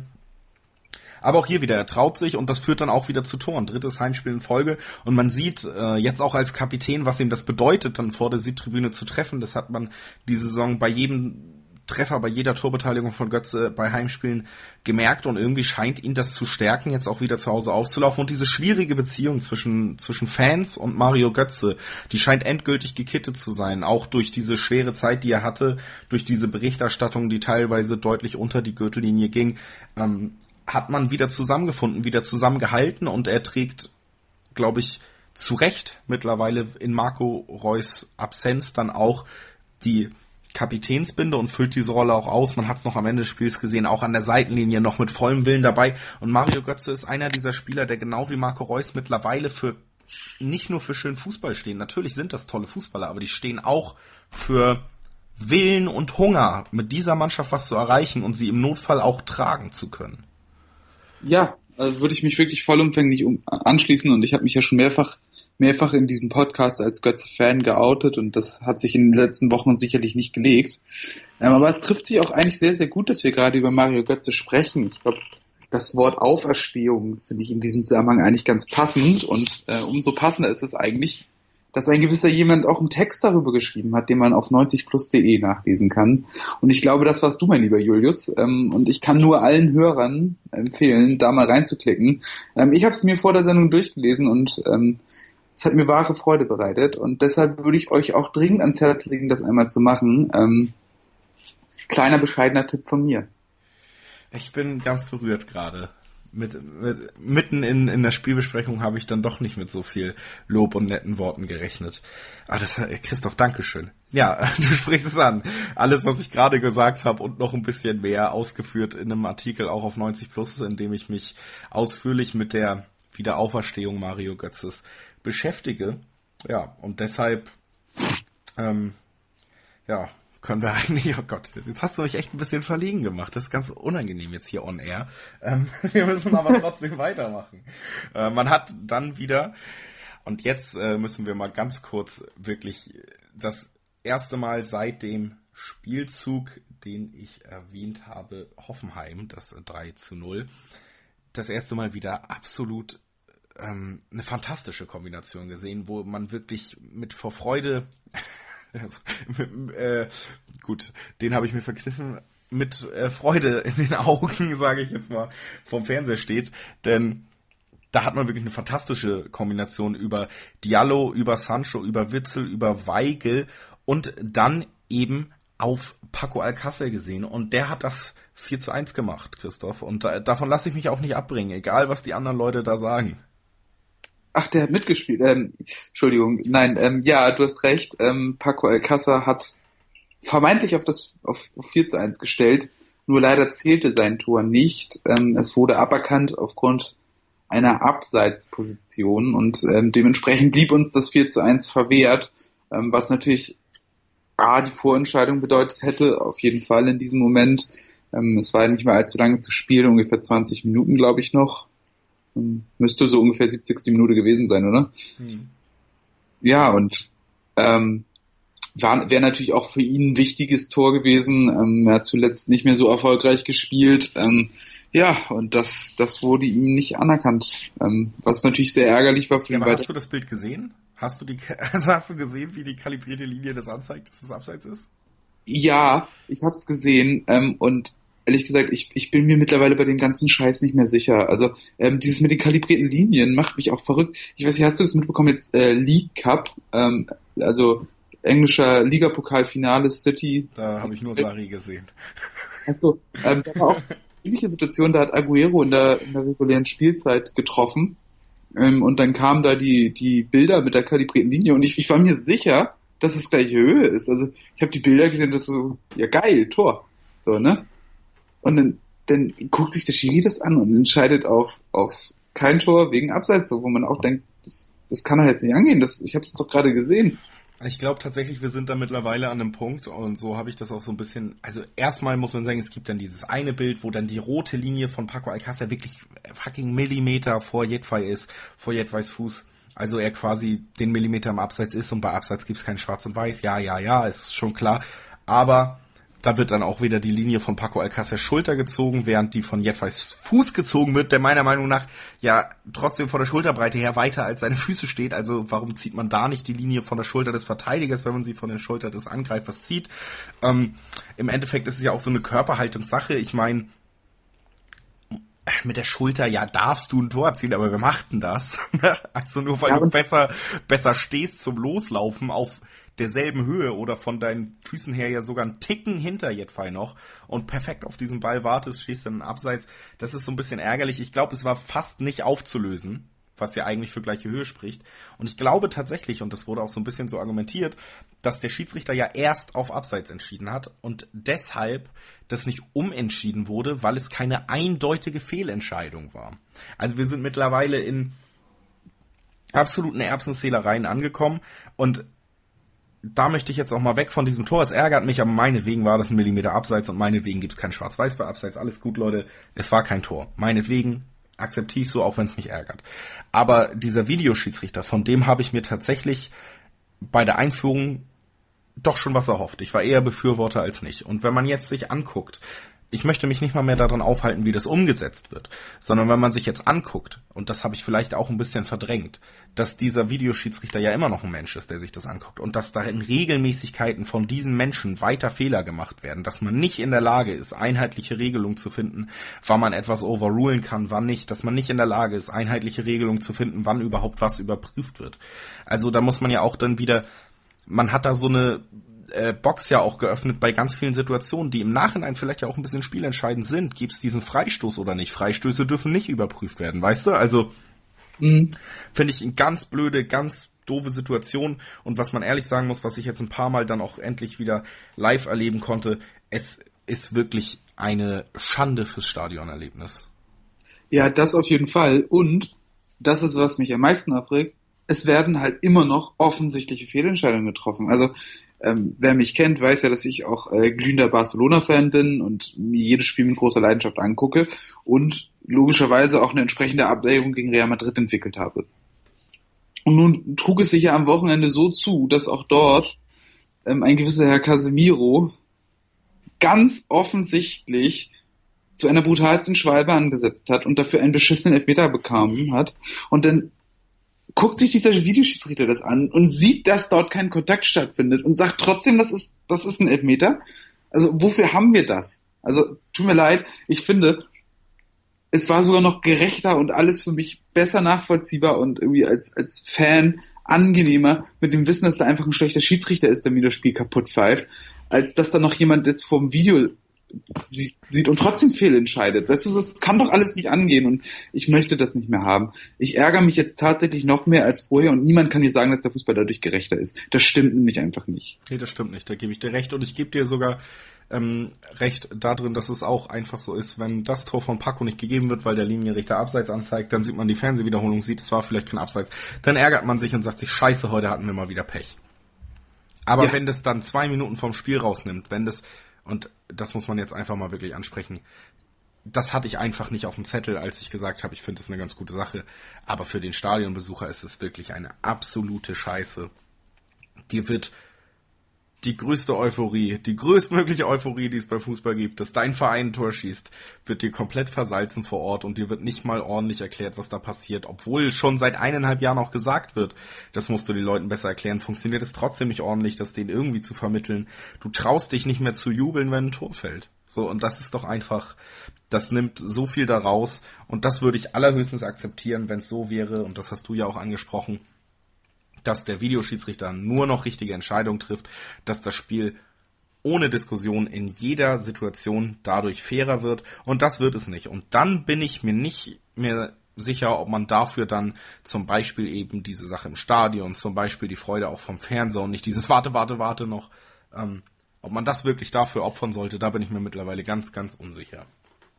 Aber auch hier wieder, er traut sich, und das führt dann auch wieder zu Toren. Drittes Heimspiel in Folge, und man sieht äh, jetzt auch als Kapitän, was ihm das bedeutet, dann vor der Südtribüne zu treffen. Das hat man diese Saison bei jedem Treffer, bei jeder Torbeteiligung von Götze bei Heimspielen gemerkt, und irgendwie scheint ihn das zu stärken, jetzt auch wieder zu Hause aufzulaufen. Und diese schwierige Beziehung zwischen zwischen Fans und Mario Götze, die scheint endgültig gekittet zu sein, auch durch diese schwere Zeit, die er hatte, durch diese Berichterstattung, die teilweise deutlich unter die Gürtellinie ging. Ähm, hat man wieder zusammengefunden, wieder zusammengehalten, und er trägt, glaube ich, zu Recht mittlerweile in Marco Reus Absenz dann auch die Kapitänsbinde und füllt diese Rolle auch aus. Man hat es noch am Ende des Spiels gesehen, auch an der Seitenlinie noch mit vollem Willen dabei. Und Mario Götze ist einer dieser Spieler, der genau wie Marco Reus mittlerweile für nicht nur für schönen Fußball stehen. Natürlich sind das tolle Fußballer, aber die stehen auch für Willen und Hunger, mit dieser Mannschaft was zu erreichen und sie im Notfall auch tragen zu können. Ja, also würde ich mich wirklich vollumfänglich um, anschließen, und ich habe mich ja schon mehrfach mehrfach in diesem Podcast als Götze-Fan geoutet, und das hat sich in den letzten Wochen sicherlich nicht gelegt. Ähm, aber es trifft sich auch eigentlich sehr, sehr gut, dass wir gerade über Mario Götze sprechen. Ich glaube, das Wort Auferstehung finde ich in diesem Zusammenhang eigentlich ganz passend, und äh, umso passender ist es eigentlich, dass ein gewisser jemand auch einen Text darüber geschrieben hat, den man auf neunzig plus punkt de nachlesen kann. Und ich glaube, das warst du, mein lieber Julius. Ähm, und ich kann nur allen Hörern empfehlen, da mal reinzuklicken. Ähm, ich habe es mir vor der Sendung durchgelesen und ähm, es hat mir wahre Freude bereitet. Und deshalb würde ich euch auch dringend ans Herz legen, das einmal zu machen. Ähm, kleiner, bescheidener Tipp von mir. Ich bin ganz berührt gerade. Mit, mit, mitten in, in der Spielbesprechung habe ich dann doch nicht mit so viel Lob und netten Worten gerechnet. Ah, das, Christoph, Dankeschön. Ja, du sprichst es an. Alles, was ich gerade gesagt habe und noch ein bisschen mehr ausgeführt in einem Artikel auch auf neunzig plus, in dem ich mich ausführlich mit der Wiederauferstehung Mario Götzes beschäftige. Ja, und deshalb, ähm, ja, können wir eigentlich, oh Gott, jetzt hast du mich echt ein bisschen verlegen gemacht. Das ist ganz unangenehm jetzt hier on air. Ähm, wir müssen aber trotzdem weitermachen. Äh, man hat dann wieder, und jetzt äh, müssen wir mal ganz kurz wirklich das erste Mal seit dem Spielzug, den ich erwähnt habe, Hoffenheim, das drei zu null, das erste Mal wieder absolut ähm, eine fantastische Kombination gesehen, wo man wirklich mit vor Freude Also, äh, gut, den habe ich mir verkniffen, mit äh, Freude in den Augen, sage ich jetzt mal, vom Fernseher steht, denn da hat man wirklich eine fantastische Kombination über Diallo, über Sancho, über Witsel, über Weigl und dann eben auf Paco Alcácer gesehen und der hat das vier zu eins gemacht, Christoph, und da, davon lasse ich mich auch nicht abbringen, egal was die anderen Leute da sagen. Ach, der hat mitgespielt. Ähm, Entschuldigung, nein, ähm, ja, du hast recht. Ähm, Paco Alcácer hat vermeintlich auf das auf, auf vier zu eins gestellt, nur leider zählte sein Tor nicht. Ähm, es wurde aberkannt aufgrund einer Abseitsposition und ähm, dementsprechend blieb uns das vier zu eins verwehrt, ähm, was natürlich A, die Vorentscheidung bedeutet hätte, auf jeden Fall in diesem Moment. Ähm, es war ja nicht mehr allzu lange zu spielen, ungefähr zwanzig Minuten, glaube ich, noch. Müsste so ungefähr siebzigste Minute gewesen sein, oder? Hm. Ja, und ähm, wäre natürlich auch für ihn ein wichtiges Tor gewesen. Ähm, er hat zuletzt nicht mehr so erfolgreich gespielt. Ähm, ja, und das das wurde ihm nicht anerkannt, ähm, was natürlich sehr ärgerlich war für ja, ihn. Aber hast du das Bild gesehen? Hast du die, also hast du gesehen, wie die kalibrierte Linie das anzeigt, dass das abseits ist? Ja, ich habe es gesehen ähm, und ehrlich gesagt, ich, ich bin mir mittlerweile bei dem ganzen Scheiß nicht mehr sicher. Also ähm, dieses mit den kalibrierten Linien macht mich auch verrückt. Ich weiß nicht, hast du das mitbekommen jetzt? Äh, League Cup, ähm, also englischer Ligapokalfinale City. Da habe ich nur Sarri gesehen. Achso, ähm, da war auch eine ähnliche Situation, da hat Aguero in der, in der regulären Spielzeit getroffen ähm, und dann kamen da die, die Bilder mit der kalibrierten Linie und ich, ich war mir sicher, dass es gleiche Höhe ist. Also ich habe die Bilder gesehen, das so, ja geil, Tor. So, ne? Und dann, dann guckt sich der Schiri das an und entscheidet auf, auf kein Tor wegen Abseits, so, wo man auch denkt, das, das kann doch jetzt nicht angehen, das, ich habe es doch gerade gesehen. Ich glaube tatsächlich, wir sind da mittlerweile an einem Punkt und so habe ich das auch so ein bisschen, also erstmal muss man sagen, es gibt dann dieses eine Bild, wo dann die rote Linie von Paco Alcácer wirklich fucking Millimeter vor Jedwai ist, vor Jedwais Fuß. Also er quasi den Millimeter im Abseits ist und bei Abseits gibt's kein Schwarz und Weiß. Ja, ja, ja, ist schon klar. Aber da wird dann auch wieder die Linie von Paco Alcácer Schulter gezogen, während die von Jedwais Fuß gezogen wird, der meiner Meinung nach ja trotzdem von der Schulterbreite her weiter als seine Füße steht. Also warum zieht man da nicht die Linie von der Schulter des Verteidigers, wenn man sie von der Schulter des Angreifers zieht? Ähm, im Endeffekt ist es ja auch so eine Körperhaltungssache. Ich meine, mit der Schulter, ja, darfst du ein Tor erzielen, aber wer macht denn das? Also nur weil ja, du besser besser stehst zum Loslaufen auf derselben Höhe oder von deinen Füßen her ja sogar einen Ticken hinter Jedwai noch und perfekt auf diesen Ball wartest, stehst dann abseits. Das ist so ein bisschen ärgerlich. Ich glaube, es war fast nicht aufzulösen, was ja eigentlich für gleiche Höhe spricht. Und ich glaube tatsächlich, und das wurde auch so ein bisschen so argumentiert, dass der Schiedsrichter ja erst auf Abseits entschieden hat und deshalb das nicht umentschieden wurde, weil es keine eindeutige Fehlentscheidung war. Also wir sind mittlerweile in absoluten Erbsenzählereien angekommen und da möchte ich jetzt auch mal weg von diesem Tor. Es ärgert mich, aber meinetwegen war das ein Millimeter Abseits und meinetwegen gibt es kein Schwarz-Weiß bei Abseits. Alles gut, Leute. Es war kein Tor. Meinetwegen akzeptiere ich so, auch wenn es mich ärgert. Aber dieser Videoschiedsrichter, von dem habe ich mir tatsächlich bei der Einführung doch schon was erhofft. Ich war eher Befürworter als nicht. Und wenn man jetzt sich anguckt, ich möchte mich nicht mal mehr daran aufhalten, wie das umgesetzt wird, sondern wenn man sich jetzt anguckt, und das habe ich vielleicht auch ein bisschen verdrängt, dass dieser Videoschiedsrichter ja immer noch ein Mensch ist, der sich das anguckt und dass da in Regelmäßigkeiten von diesen Menschen weiter Fehler gemacht werden, dass man nicht in der Lage ist, einheitliche Regelungen zu finden, wann man etwas overrulen kann, wann nicht, dass man nicht in der Lage ist, einheitliche Regelungen zu finden, wann überhaupt was überprüft wird. Also da muss man ja auch dann wieder, man hat da so eine Box ja auch geöffnet bei ganz vielen Situationen, die im Nachhinein vielleicht ja auch ein bisschen spielentscheidend sind. Gibt es diesen Freistoß oder nicht? Freistöße dürfen nicht überprüft werden, weißt du? Also mhm. finde ich eine ganz blöde, ganz doofe Situation. Und was man ehrlich sagen muss, was ich jetzt ein paar Mal dann auch endlich wieder live erleben konnte, es ist wirklich eine Schande fürs Stadionerlebnis. Ja, das auf jeden Fall. Und das ist, was mich am meisten abregt, es werden halt immer noch offensichtliche Fehlentscheidungen getroffen. Also ähm, wer mich kennt, weiß ja, dass ich auch äh, glühender Barcelona-Fan bin und mir jedes Spiel mit großer Leidenschaft angucke und logischerweise auch eine entsprechende Abwägung gegen Real Madrid entwickelt habe. Und nun trug es sich ja am Wochenende so zu, dass auch dort ähm, ein gewisser Herr Casemiro ganz offensichtlich zu einer brutalsten Schwalbe angesetzt hat und dafür einen beschissenen Elfmeter bekommen hat. Und dann guckt sich dieser Videoschiedsrichter das an und sieht, dass dort kein Kontakt stattfindet und sagt trotzdem, das ist, das ist ein Elfmeter. Also wofür haben wir das? Also tut mir leid, ich finde, es war sogar noch gerechter und alles für mich besser nachvollziehbar und irgendwie als, als Fan angenehmer mit dem Wissen, dass da einfach ein schlechter Schiedsrichter ist, der mir das Spiel kaputt pfeift, als dass da noch jemand jetzt vor dem Video sieht und trotzdem fehlentscheidet. Das ist, das kann doch alles nicht angehen und ich möchte das nicht mehr haben. Ich ärgere mich jetzt tatsächlich noch mehr als vorher und niemand kann dir sagen, dass der Fußball dadurch gerechter ist. Das stimmt nämlich einfach nicht. Nee, das stimmt nicht. Da gebe ich dir recht und ich gebe dir sogar ähm, recht darin, dass es auch einfach so ist, wenn das Tor von Paco nicht gegeben wird, weil der Linienrichter Abseits anzeigt, dann sieht man die Fernsehwiederholung, sieht, es war vielleicht kein Abseits, dann ärgert man sich und sagt sich, scheiße, heute hatten wir mal wieder Pech. Aber ja. Wenn das dann zwei Minuten vom Spiel rausnimmt, wenn das und das muss man jetzt einfach mal wirklich ansprechen. Das hatte ich einfach nicht auf dem Zettel, als ich gesagt habe, ich finde das eine ganz gute Sache. Aber für den Stadionbesucher ist es wirklich eine absolute Scheiße. Dir wird die größte Euphorie, die größtmögliche Euphorie, die es beim Fußball gibt, dass dein Verein ein Tor schießt, wird dir komplett versalzen vor Ort und dir wird nicht mal ordentlich erklärt, was da passiert. Obwohl schon seit eineinhalb Jahren auch gesagt wird, das musst du den Leuten besser erklären, funktioniert es trotzdem nicht ordentlich, das denen irgendwie zu vermitteln. Du traust dich nicht mehr zu jubeln, wenn ein Tor fällt. So, und das ist doch einfach, das nimmt so viel daraus und das würde ich allerhöchstens akzeptieren, wenn es so wäre, und das hast du ja auch angesprochen, dass der Videoschiedsrichter nur noch richtige Entscheidungen trifft, dass das Spiel ohne Diskussion in jeder Situation dadurch fairer wird und das wird es nicht. Und dann bin ich mir nicht mehr sicher, ob man dafür dann zum Beispiel eben diese Sache im Stadion, zum Beispiel die Freude auch vom Fernseher und nicht dieses Warte, Warte, Warte noch, ähm, ob man das wirklich dafür opfern sollte, da bin ich mir mittlerweile ganz, ganz unsicher.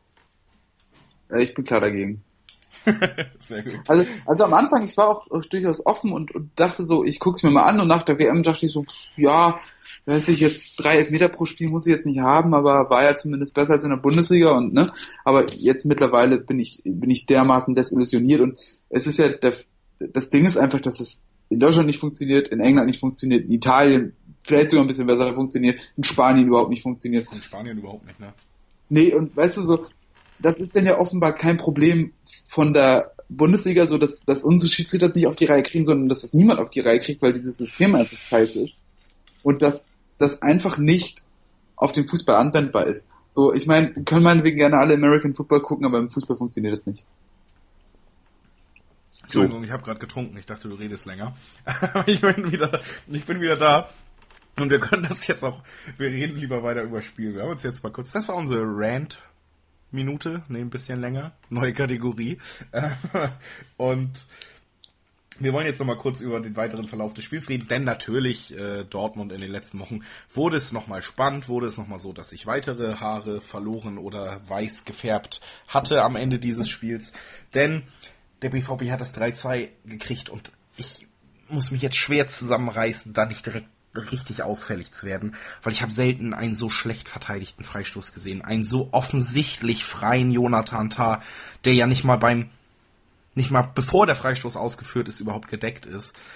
Ich bin klar dagegen. Sehr gut. Also, also am Anfang, ich war auch durchaus offen und, und dachte so, ich guck's mir mal an und nach der W M dachte ich so, ja, weiß ich jetzt, drei Elfmeter pro Spiel muss ich jetzt nicht haben, aber war ja zumindest besser als in der Bundesliga und ne, aber jetzt mittlerweile bin ich, bin ich dermaßen desillusioniert und es ist ja, der, das Ding ist einfach, dass es in Deutschland nicht funktioniert, in England nicht funktioniert, in Italien vielleicht sogar ein bisschen besser funktioniert, in Spanien überhaupt nicht funktioniert. In Spanien überhaupt nicht, ne? Nee, und weißt du so, das ist denn ja offenbar kein Problem von der Bundesliga, so dass, dass unsere Schiedsrichter das nicht auf die Reihe kriegen, sondern dass das niemand auf die Reihe kriegt, weil dieses System einfach scheiße ist. Und dass das einfach nicht auf den Fußball anwendbar ist. So, ich meine, können meinetwegen gerne alle American Football gucken, aber im Fußball funktioniert das nicht. Entschuldigung, ich habe gerade getrunken, ich dachte, du redest länger. ich bin wieder, ich bin wieder da. Und wir können das jetzt auch, wir reden lieber weiter über Spiel. Wir haben uns jetzt mal kurz, das war unsere Rant Minute, ne, ein bisschen länger, neue Kategorie. Und wir wollen jetzt nochmal kurz über den weiteren Verlauf des Spiels reden, denn natürlich äh, Dortmund in den letzten Wochen wurde es nochmal spannend, wurde es nochmal so, dass ich weitere Haare verloren oder weiß gefärbt hatte am Ende dieses Spiels, denn der B V B hat das drei zwei gekriegt und ich muss mich jetzt schwer zusammenreißen, da nicht direkt richtig ausfällig zu werden, weil ich habe selten einen so schlecht verteidigten Freistoß gesehen, einen so offensichtlich freien Jonathan Tah, der ja nicht mal beim, nicht mal bevor der Freistoß ausgeführt ist, überhaupt gedeckt ist.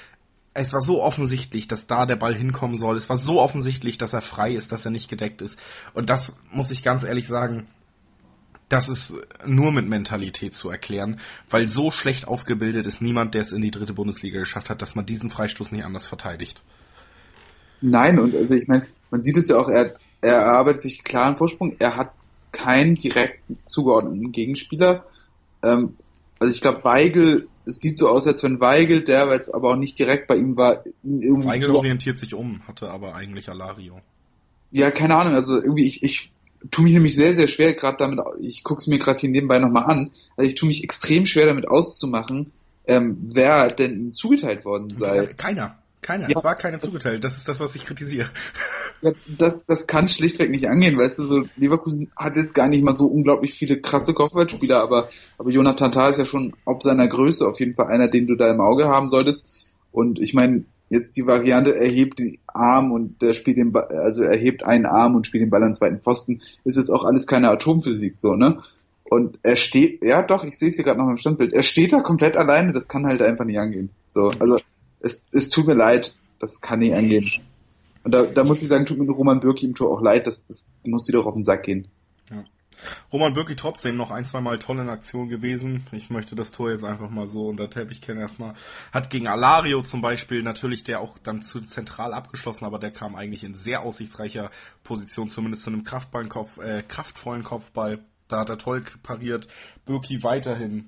es war so offensichtlich, dass da der Ball hinkommen soll. Es war so offensichtlich, dass er frei ist, dass er nicht gedeckt ist. Und das muss ich ganz ehrlich sagen, das ist nur mit Mentalität zu erklären, weil so schlecht ausgebildet ist niemand, der es in die dritte Bundesliga geschafft hat, dass man diesen Freistoß nicht anders verteidigt. Nein, und also ich meine, man sieht es ja auch, er, er erarbeitet sich klar einen Vorsprung, er hat keinen direkten zugeordneten Gegenspieler. Ähm, also ich glaube, Weigl, es sieht so aus, als wenn Weigl, der jetzt aber auch nicht direkt bei ihm war, ihm irgendwie Weigl zu... orientiert sich um, hatte aber eigentlich Alario. Ja, keine Ahnung, also irgendwie, ich, ich tue mich nämlich sehr, sehr schwer gerade damit, ich gucke es mir gerade hier nebenbei nochmal an, also ich tue mich extrem schwer damit auszumachen, ähm, wer denn ihm zugeteilt worden sei. Keiner, keiner, ja, es war keiner zugeteilt, das ist das, was ich kritisiere. Ja, das, das kann schlichtweg nicht angehen, weißt du, so Leverkusen hat jetzt gar nicht mal so unglaublich viele krasse Kopfballspieler, aber, aber Jonathan Tah ist ja schon ob seiner Größe auf jeden Fall einer, den du da im Auge haben solltest, und ich meine, jetzt die Variante, er hebt den Arm und der spielt den Ball, also er hebt einen Arm und spielt den Ball an den zweiten Pfosten, ist jetzt auch alles keine Atomphysik, so, ne? Und er steht, ja doch, ich sehe es hier gerade noch im Standbild, er steht da komplett alleine, das kann halt einfach nicht angehen. So, also es, es tut mir leid, das kann nicht angehen. Und da, da muss ich sagen, tut mir Roman Bürki im Tor auch leid, das, das muss dir doch auf den Sack gehen. Ja. Roman Bürki trotzdem noch ein, zwei Mal toll in Aktion gewesen. Ich möchte das Tor jetzt einfach mal so unter Teppich kennen erstmal. Hat gegen Alario zum Beispiel natürlich der auch dann zu zentral abgeschlossen, aber der kam eigentlich in sehr aussichtsreicher Position, zumindest zu einem Kraftballenkopf, äh, kraftvollen Kopfball. Da hat er toll pariert. Bürki weiterhin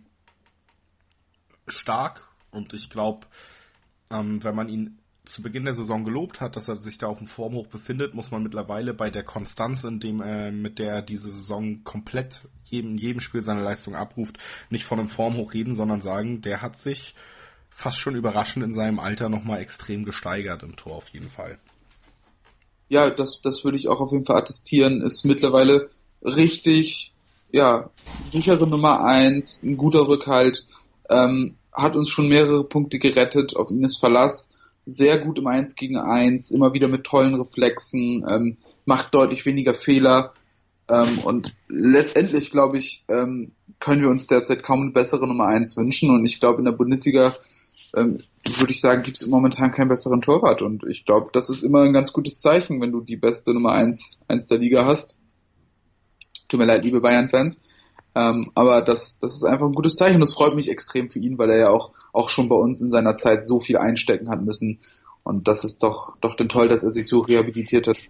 stark, und ich glaube, ähm, wenn man ihn zu Beginn der Saison gelobt hat, dass er sich da auf dem Formhoch befindet, muss man mittlerweile bei der Konstanz, in dem, äh, mit der er diese Saison komplett jedem, jedem Spiel seine Leistung abruft, nicht von einem Formhoch reden, sondern sagen, der hat sich fast schon überraschend in seinem Alter nochmal extrem gesteigert im Tor auf jeden Fall. Ja, das, das würde ich auch auf jeden Fall attestieren, ist mittlerweile richtig, ja, sichere Nummer eins, ein guter Rückhalt, ähm, hat uns schon mehrere Punkte gerettet, auf ihn ist Verlass, sehr gut im eins gegen eins, immer wieder mit tollen Reflexen, ähm, macht deutlich weniger Fehler, ähm, und letztendlich, glaube ich, ähm, können wir uns derzeit kaum eine bessere Nummer eins wünschen, und ich glaube, in der Bundesliga, ähm, würde ich sagen, gibt es momentan keinen besseren Torwart, und ich glaube, das ist immer ein ganz gutes Zeichen, wenn du die beste Nummer eins, eins der Liga hast. Tut mir leid, liebe Bayern-Fans. Ähm, aber das, das ist einfach ein gutes Zeichen, und das freut mich extrem für ihn, weil er ja auch, auch schon bei uns in seiner Zeit so viel einstecken hat müssen, und das ist doch, doch denn toll, dass er sich so rehabilitiert hat.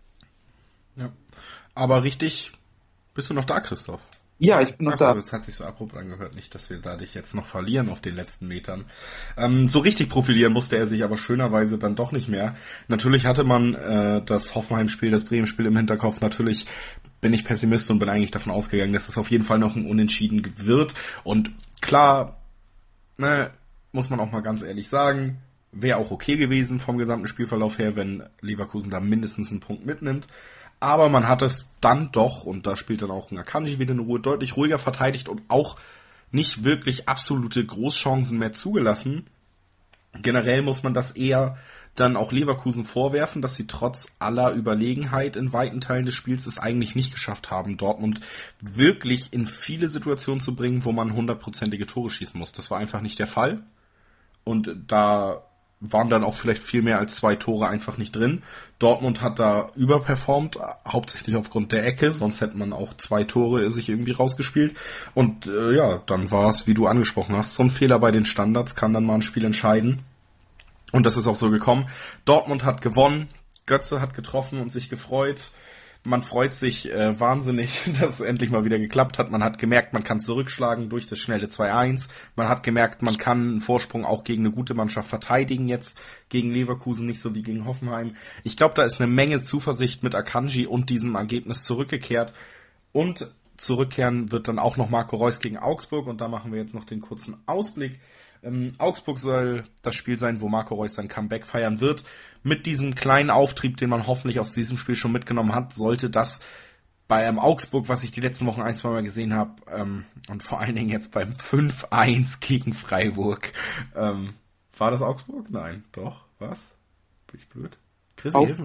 Ja. Aber richtig, bist du noch da, Christoph? Ja, ich bin noch Achso, da. das hat sich so abrupt angehört, nicht, dass wir da dich jetzt noch verlieren auf den letzten Metern. Ähm, so richtig profilieren musste er sich aber schönerweise dann doch nicht mehr. Natürlich hatte man äh, das Hoffenheim-Spiel, das Bremen-Spiel im Hinterkopf. Natürlich bin ich Pessimist und bin eigentlich davon ausgegangen, dass es auf jeden Fall noch ein Unentschieden wird. Und klar, ne, muss man auch mal ganz ehrlich sagen, wäre auch okay gewesen vom gesamten Spielverlauf her, wenn Leverkusen da mindestens einen Punkt mitnimmt. Aber man hat es dann doch, und da spielt dann auch ein Akanji wieder in Ruhe, deutlich ruhiger verteidigt und auch nicht wirklich absolute Großchancen mehr zugelassen. Generell muss man das eher dann auch Leverkusen vorwerfen, dass sie trotz aller Überlegenheit in weiten Teilen des Spiels es eigentlich nicht geschafft haben, Dortmund wirklich in viele Situationen zu bringen, wo man hundertprozentige Tore schießen muss. Das war einfach nicht der Fall. Und da waren dann auch vielleicht viel mehr als zwei Tore einfach nicht drin. Dortmund hat da überperformt, hauptsächlich aufgrund der Ecke, sonst hätte man auch zwei Tore sich irgendwie rausgespielt. Und äh, ja, dann war es, wie du angesprochen hast, so ein Fehler bei den Standards kann dann mal ein Spiel entscheiden. Und das ist auch so gekommen. Dortmund hat gewonnen, Götze hat getroffen und sich gefreut. Man freut sich äh, wahnsinnig, dass es endlich mal wieder geklappt hat. Man hat gemerkt, man kann zurückschlagen durch das schnelle zwei eins. Man hat gemerkt, man kann einen Vorsprung auch gegen eine gute Mannschaft verteidigen jetzt. Gegen Leverkusen, nicht so wie gegen Hoffenheim. Ich glaube, da ist eine Menge Zuversicht mit Akanji und diesem Ergebnis zurückgekehrt. Und zurückkehren wird dann auch noch Marco Reus gegen Augsburg. Und da machen wir jetzt noch den kurzen Ausblick. Ähm, Augsburg soll das Spiel sein, wo Marco Reus sein Comeback feiern wird. Mit diesem kleinen Auftrieb, den man hoffentlich aus diesem Spiel schon mitgenommen hat, sollte das bei einem Augsburg, was ich die letzten Wochen ein, zwei Mal gesehen habe, ähm, und vor allen Dingen jetzt beim fünf eins gegen Freiburg. Ähm, war das Augsburg? Nein, doch. Was? Bin ich blöd? Chris, Au- hilf mir mal.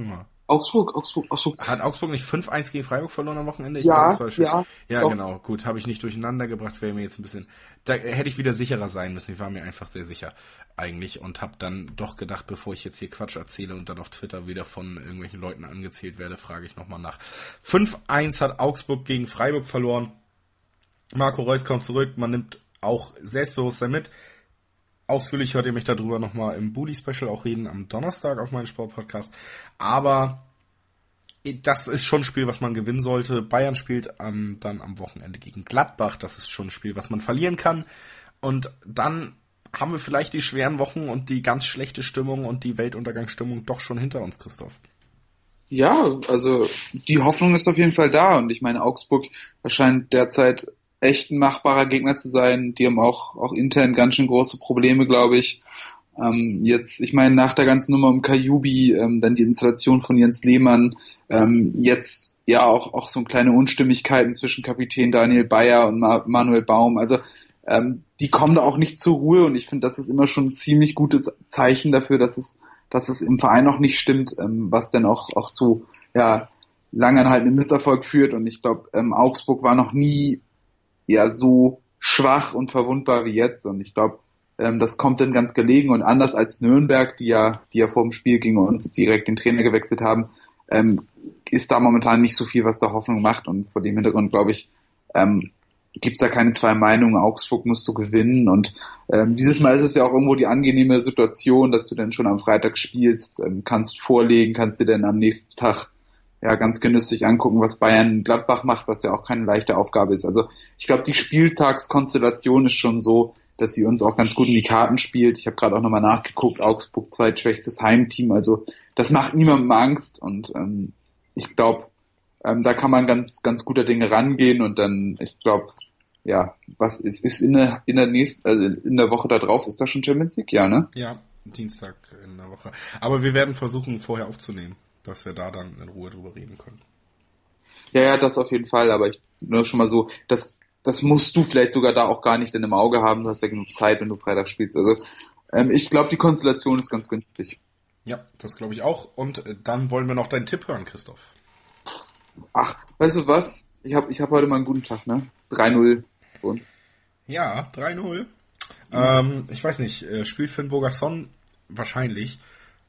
Augsburg, Augsburg, Augsburg. Hat Augsburg nicht fünf eins gegen Freiburg verloren am Wochenende? Ich ja, glaub, das war ja. Ja, doch. Genau. Gut, habe ich nicht durcheinander gebracht, wäre mir jetzt ein bisschen... Da hätte ich wieder sicherer sein müssen. Ich war mir einfach sehr sicher eigentlich und habe dann doch gedacht, bevor ich jetzt hier Quatsch erzähle und dann auf Twitter wieder von irgendwelchen Leuten angezählt werde, frage ich nochmal nach. fünf eins hat Augsburg gegen Freiburg verloren. Marco Reus kommt zurück. Man nimmt auch Selbstbewusstsein mit. Ausführlich hört ihr mich darüber nochmal im Bully-Special auch reden am Donnerstag auf meinem Sportpodcast. Aber das ist schon ein Spiel, was man gewinnen sollte. Bayern spielt ähm, dann am Wochenende gegen Gladbach. Das ist schon ein Spiel, was man verlieren kann. Und dann haben wir vielleicht die schweren Wochen und die ganz schlechte Stimmung und die Weltuntergangsstimmung doch schon hinter uns, Christoph. Ja, also die Hoffnung ist auf jeden Fall da. Und ich meine, Augsburg erscheint derzeit echt ein machbarer Gegner zu sein. Die haben auch, auch intern ganz schön große Probleme, glaube ich. Ähm, jetzt, ich meine, nach der ganzen Nummer um Kajubi, ähm, dann die Installation von Jens Lehmann, ähm, jetzt ja auch, auch so kleine Unstimmigkeiten zwischen Kapitän Daniel Bayer und Ma- Manuel Baum. Also ähm, die kommen da auch nicht zur Ruhe und ich finde, das ist immer schon ein ziemlich gutes Zeichen dafür, dass es, dass es im Verein noch nicht stimmt, ähm, was dann auch, auch zu ja, langanhaltendem Misserfolg führt. Und ich glaube, ähm, Augsburg war noch nie ja so schwach und verwundbar wie jetzt. Und ich glaube, ähm, das kommt dann ganz gelegen. Und anders als Nürnberg, die ja, die ja vor dem Spiel gegen uns direkt den Trainer gewechselt haben, ähm, ist da momentan nicht so viel, was da Hoffnung macht. Und vor dem Hintergrund, glaube ich, ähm, gibt's da keine zwei Meinungen. Augsburg musst du gewinnen. Und ähm, dieses Mal ist es ja auch irgendwo die angenehme Situation, dass du dann schon am Freitag spielst, ähm, kannst vorlegen, kannst dir dann am nächsten Tag ja ganz genüsslich angucken, was Bayern Gladbach macht, was ja auch keine leichte Aufgabe ist. Also ich glaube, die Spieltagskonstellation ist schon so, dass sie uns auch ganz gut in die Karten spielt. Ich habe gerade auch nochmal nachgeguckt, Augsburg zweitschwächstes Heimteam, also das macht niemandem Angst und ähm, ich glaube, ähm, da kann man ganz ganz guter Dinge rangehen und dann, ich glaube, ja, was ist ist in der in der nächsten, also in der Woche da drauf, ist da schon Champions League, ja, ne? Ja, Dienstag in der Woche. Aber wir werden versuchen, vorher aufzunehmen, dass wir da dann in Ruhe drüber reden können. Ja, ja, das auf jeden Fall, aber ich nur schon mal so, das, das musst du vielleicht sogar da auch gar nicht in im Auge haben, du hast ja genug Zeit, wenn du Freitag spielst. Also ähm, ich glaube, die Konstellation ist ganz günstig. Ja, das glaube ich auch. Und äh, dann wollen wir noch deinen Tipp hören, Christoph. Ach, weißt du was? Ich habe ich hab heute mal einen guten Tag, ne? drei null für uns. Ja, drei null. Mhm. Ähm, ich weiß nicht, äh, spielt Finn Bogason wahrscheinlich.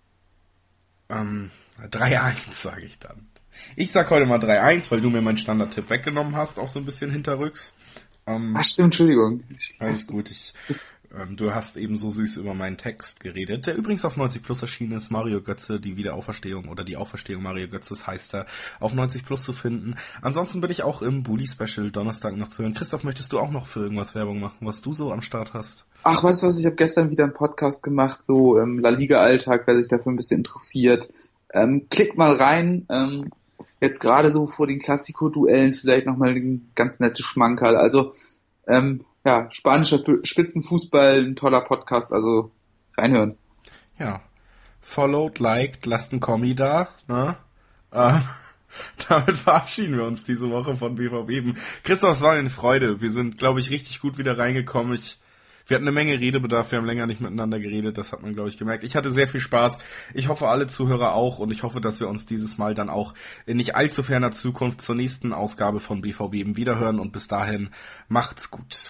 Ähm, drei eins sage ich dann. Ich sag heute mal drei eins, weil du mir meinen Standardtipp weggenommen hast, auch so ein bisschen hinterrücks. Ähm, Ach stimmt, Entschuldigung. Alles gut, ich, ähm, du hast eben so süß über meinen Text geredet, der übrigens auf neunzig Plus erschienen ist. Mario Götze, die Wiederauferstehung oder die Auferstehung Mario Götzes heißt er, auf neunzig Plus zu finden. Ansonsten bin ich auch im Bully-Special Donnerstag noch zu hören. Christoph, möchtest du auch noch für irgendwas Werbung machen, was du so am Start hast? Ach, weißt du was, ich habe gestern wieder einen Podcast gemacht, so ähm, La Liga-Alltag, wer sich dafür ein bisschen interessiert. Ähm, klickt mal rein, ähm, jetzt gerade so vor den Klassiko-Duellen vielleicht nochmal ein ganz nettes Schmankerl. Also, ähm, ja, spanischer Spitzenfußball, ein toller Podcast, also reinhören. Ja, followed, liked, lasst ein Kommi da, ne? Äh, damit verabschieden wir uns diese Woche von B V B. Christoph, es war eine Freude. Wir sind, glaube ich, richtig gut wieder reingekommen. Ich Wir hatten eine Menge Redebedarf, wir haben länger nicht miteinander geredet, das hat man, glaube ich, gemerkt. Ich hatte sehr viel Spaß, ich hoffe, alle Zuhörer auch und ich hoffe, dass wir uns dieses Mal dann auch in nicht allzu ferner Zukunft zur nächsten Ausgabe von B V B eben wiederhören und bis dahin macht's gut.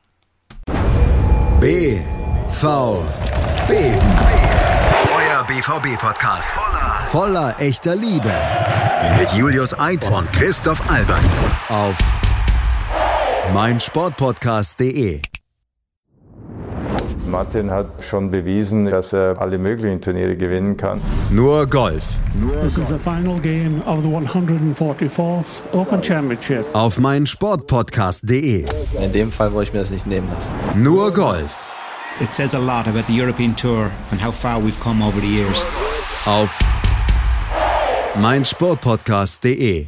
B V B, euer B V B-Podcast voller echter Liebe mit Julius Eid und Christoph Albers auf meinsportpodcast punkt de. Martin hat schon bewiesen, dass er alle möglichen Turniere gewinnen kann. Nur Golf. This is the final game of the one hundred forty-fourth Open Championship. Auf meinsportpodcast punkt de. In dem Fall wollte ich mir das nicht nehmen lassen. Nur Golf. It says a lot about the European Tour and how far we've come over the years. Auf meinsportpodcast punkt de.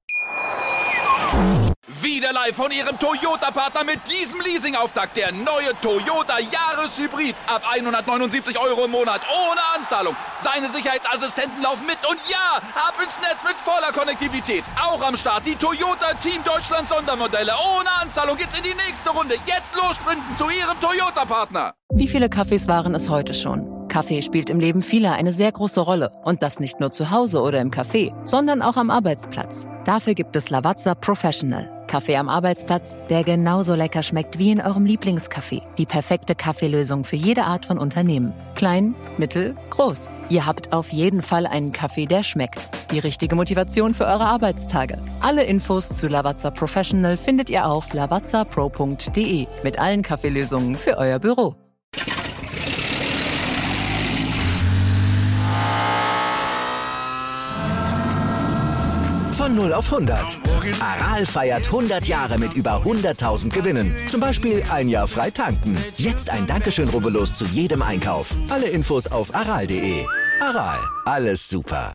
Wieder live von Ihrem Toyota-Partner mit diesem Leasing-Auftakt. Der neue Toyota Jahreshybrid. Ab hundertneunundsiebzig Euro im Monat. Ohne Anzahlung. Seine Sicherheitsassistenten laufen mit. Und ja, ab ins Netz mit voller Konnektivität. Auch am Start die Toyota Team Deutschland Sondermodelle. Ohne Anzahlung geht's in die nächste Runde. Jetzt los sprinten zu Ihrem Toyota-Partner. Wie viele Kaffees waren es heute schon? Kaffee spielt im Leben vieler eine sehr große Rolle. Und das nicht nur zu Hause oder im Café, sondern auch am Arbeitsplatz. Dafür gibt es Lavazza Professional. Kaffee am Arbeitsplatz, der genauso lecker schmeckt wie in eurem Lieblingscafé. Die perfekte Kaffeelösung für jede Art von Unternehmen. Klein, mittel, groß. Ihr habt auf jeden Fall einen Kaffee, der schmeckt. Die richtige Motivation für eure Arbeitstage. Alle Infos zu Lavazza Professional findet ihr auf lavazza pro punkt de mit allen Kaffeelösungen für euer Büro. Von null auf hundert. Aral feiert hundert Jahre mit über hunderttausend Gewinnen. Zum Beispiel ein Jahr frei tanken. Jetzt ein Dankeschön, rubbellos zu jedem Einkauf. Alle Infos auf aral punkt de. Aral, alles super.